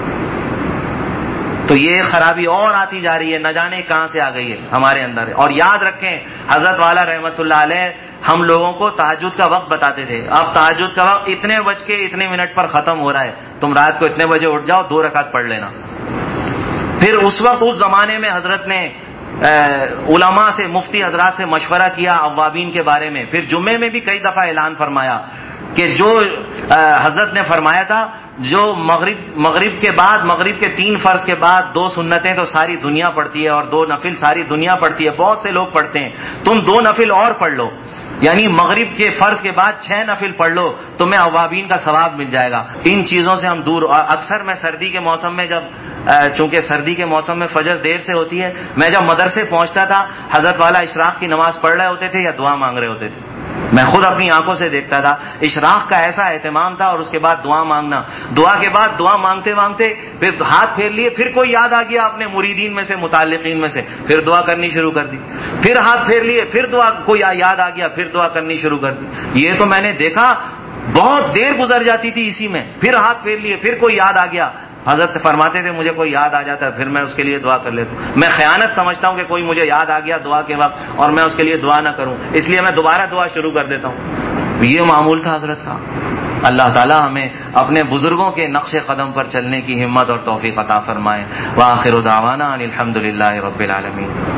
تو یہ خرابی اور آتی جا رہی ہے, نہ جانے کہاں سے آ گئی ہے ہمارے اندر. اور یاد رکھیں, حضرت والا رحمت اللہ علیہ ہم لوگوں کو تہجد کا وقت بتاتے تھے. اب تہجد کا وقت اتنے بج کے اتنے منٹ پر ختم ہو رہا ہے, تم رات کو اتنے بجے اٹھ جاؤ, 2 رکعت پڑھ لینا. پھر اس وقت اس زمانے میں حضرت نے علماء سے, مفتی حضرات سے مشورہ کیا اوابین کے بارے میں. پھر جمعے میں بھی کئی دفعہ اعلان فرمایا کہ جو حضرت نے فرمایا تھا, جو مغرب کے بعد, مغرب کے 3 فرض کے بعد 2 سنتیں تو ساری دنیا پڑھتی ہے اور 2 نفل ساری دنیا پڑھتی ہے, بہت سے لوگ پڑھتے ہیں. تم 2 نفل اور پڑھ لو, یعنی مغرب کے فرض کے بعد 6 نفل پڑھ لو, تمہیں اوابین کا ثواب مل جائے گا. ان چیزوں سے ہم دور. اکثر میں سردی کے موسم میں, جب چونکہ سردی کے موسم میں فجر دیر سے ہوتی ہے, میں جب مدرسے پہنچتا تھا, حضرت والا اشراق کی نماز پڑھ رہے ہوتے تھے یا دعا مانگ رہے ہوتے تھے. میں خود اپنی آنکھوں سے دیکھتا تھا. اشراق کا ایسا اہتمام تھا, اور اس کے بعد دعا مانگنا, دعا کے بعد دعا مانگتے مانگتے پھر ہاتھ پھیر لیے, پھر کوئی یاد آ گیا اپنے مریدین میں سے, متعلقین میں سے, پھر دعا کرنی شروع کر دی. پھر ہاتھ پھیر لیے, پھر دعا, کوئی یاد آ گیا, پھر دعا کرنی شروع کر دی. یہ تو میں نے دیکھا بہت دیر گزر جاتی تھی اسی میں. پھر ہاتھ پھیر لیے, پھر کوئی یاد آ گیا. حضرت فرماتے تھے مجھے کوئی یاد آ جاتا ہے, پھر میں اس کے لیے دعا کر لیتا ہوں. میں خیانت سمجھتا ہوں کہ کوئی مجھے یاد آ گیا دعا کے وقت اور میں اس کے لیے دعا نہ کروں, اس لیے میں دوبارہ دعا شروع کر دیتا ہوں. یہ معمول تھا حضرت کا. اللہ تعالی ہمیں اپنے بزرگوں کے نقش قدم پر چلنے کی ہمت اور توفیق عطا فرمائے. وآخر دعوانا ان الحمد للہ رب العالمین.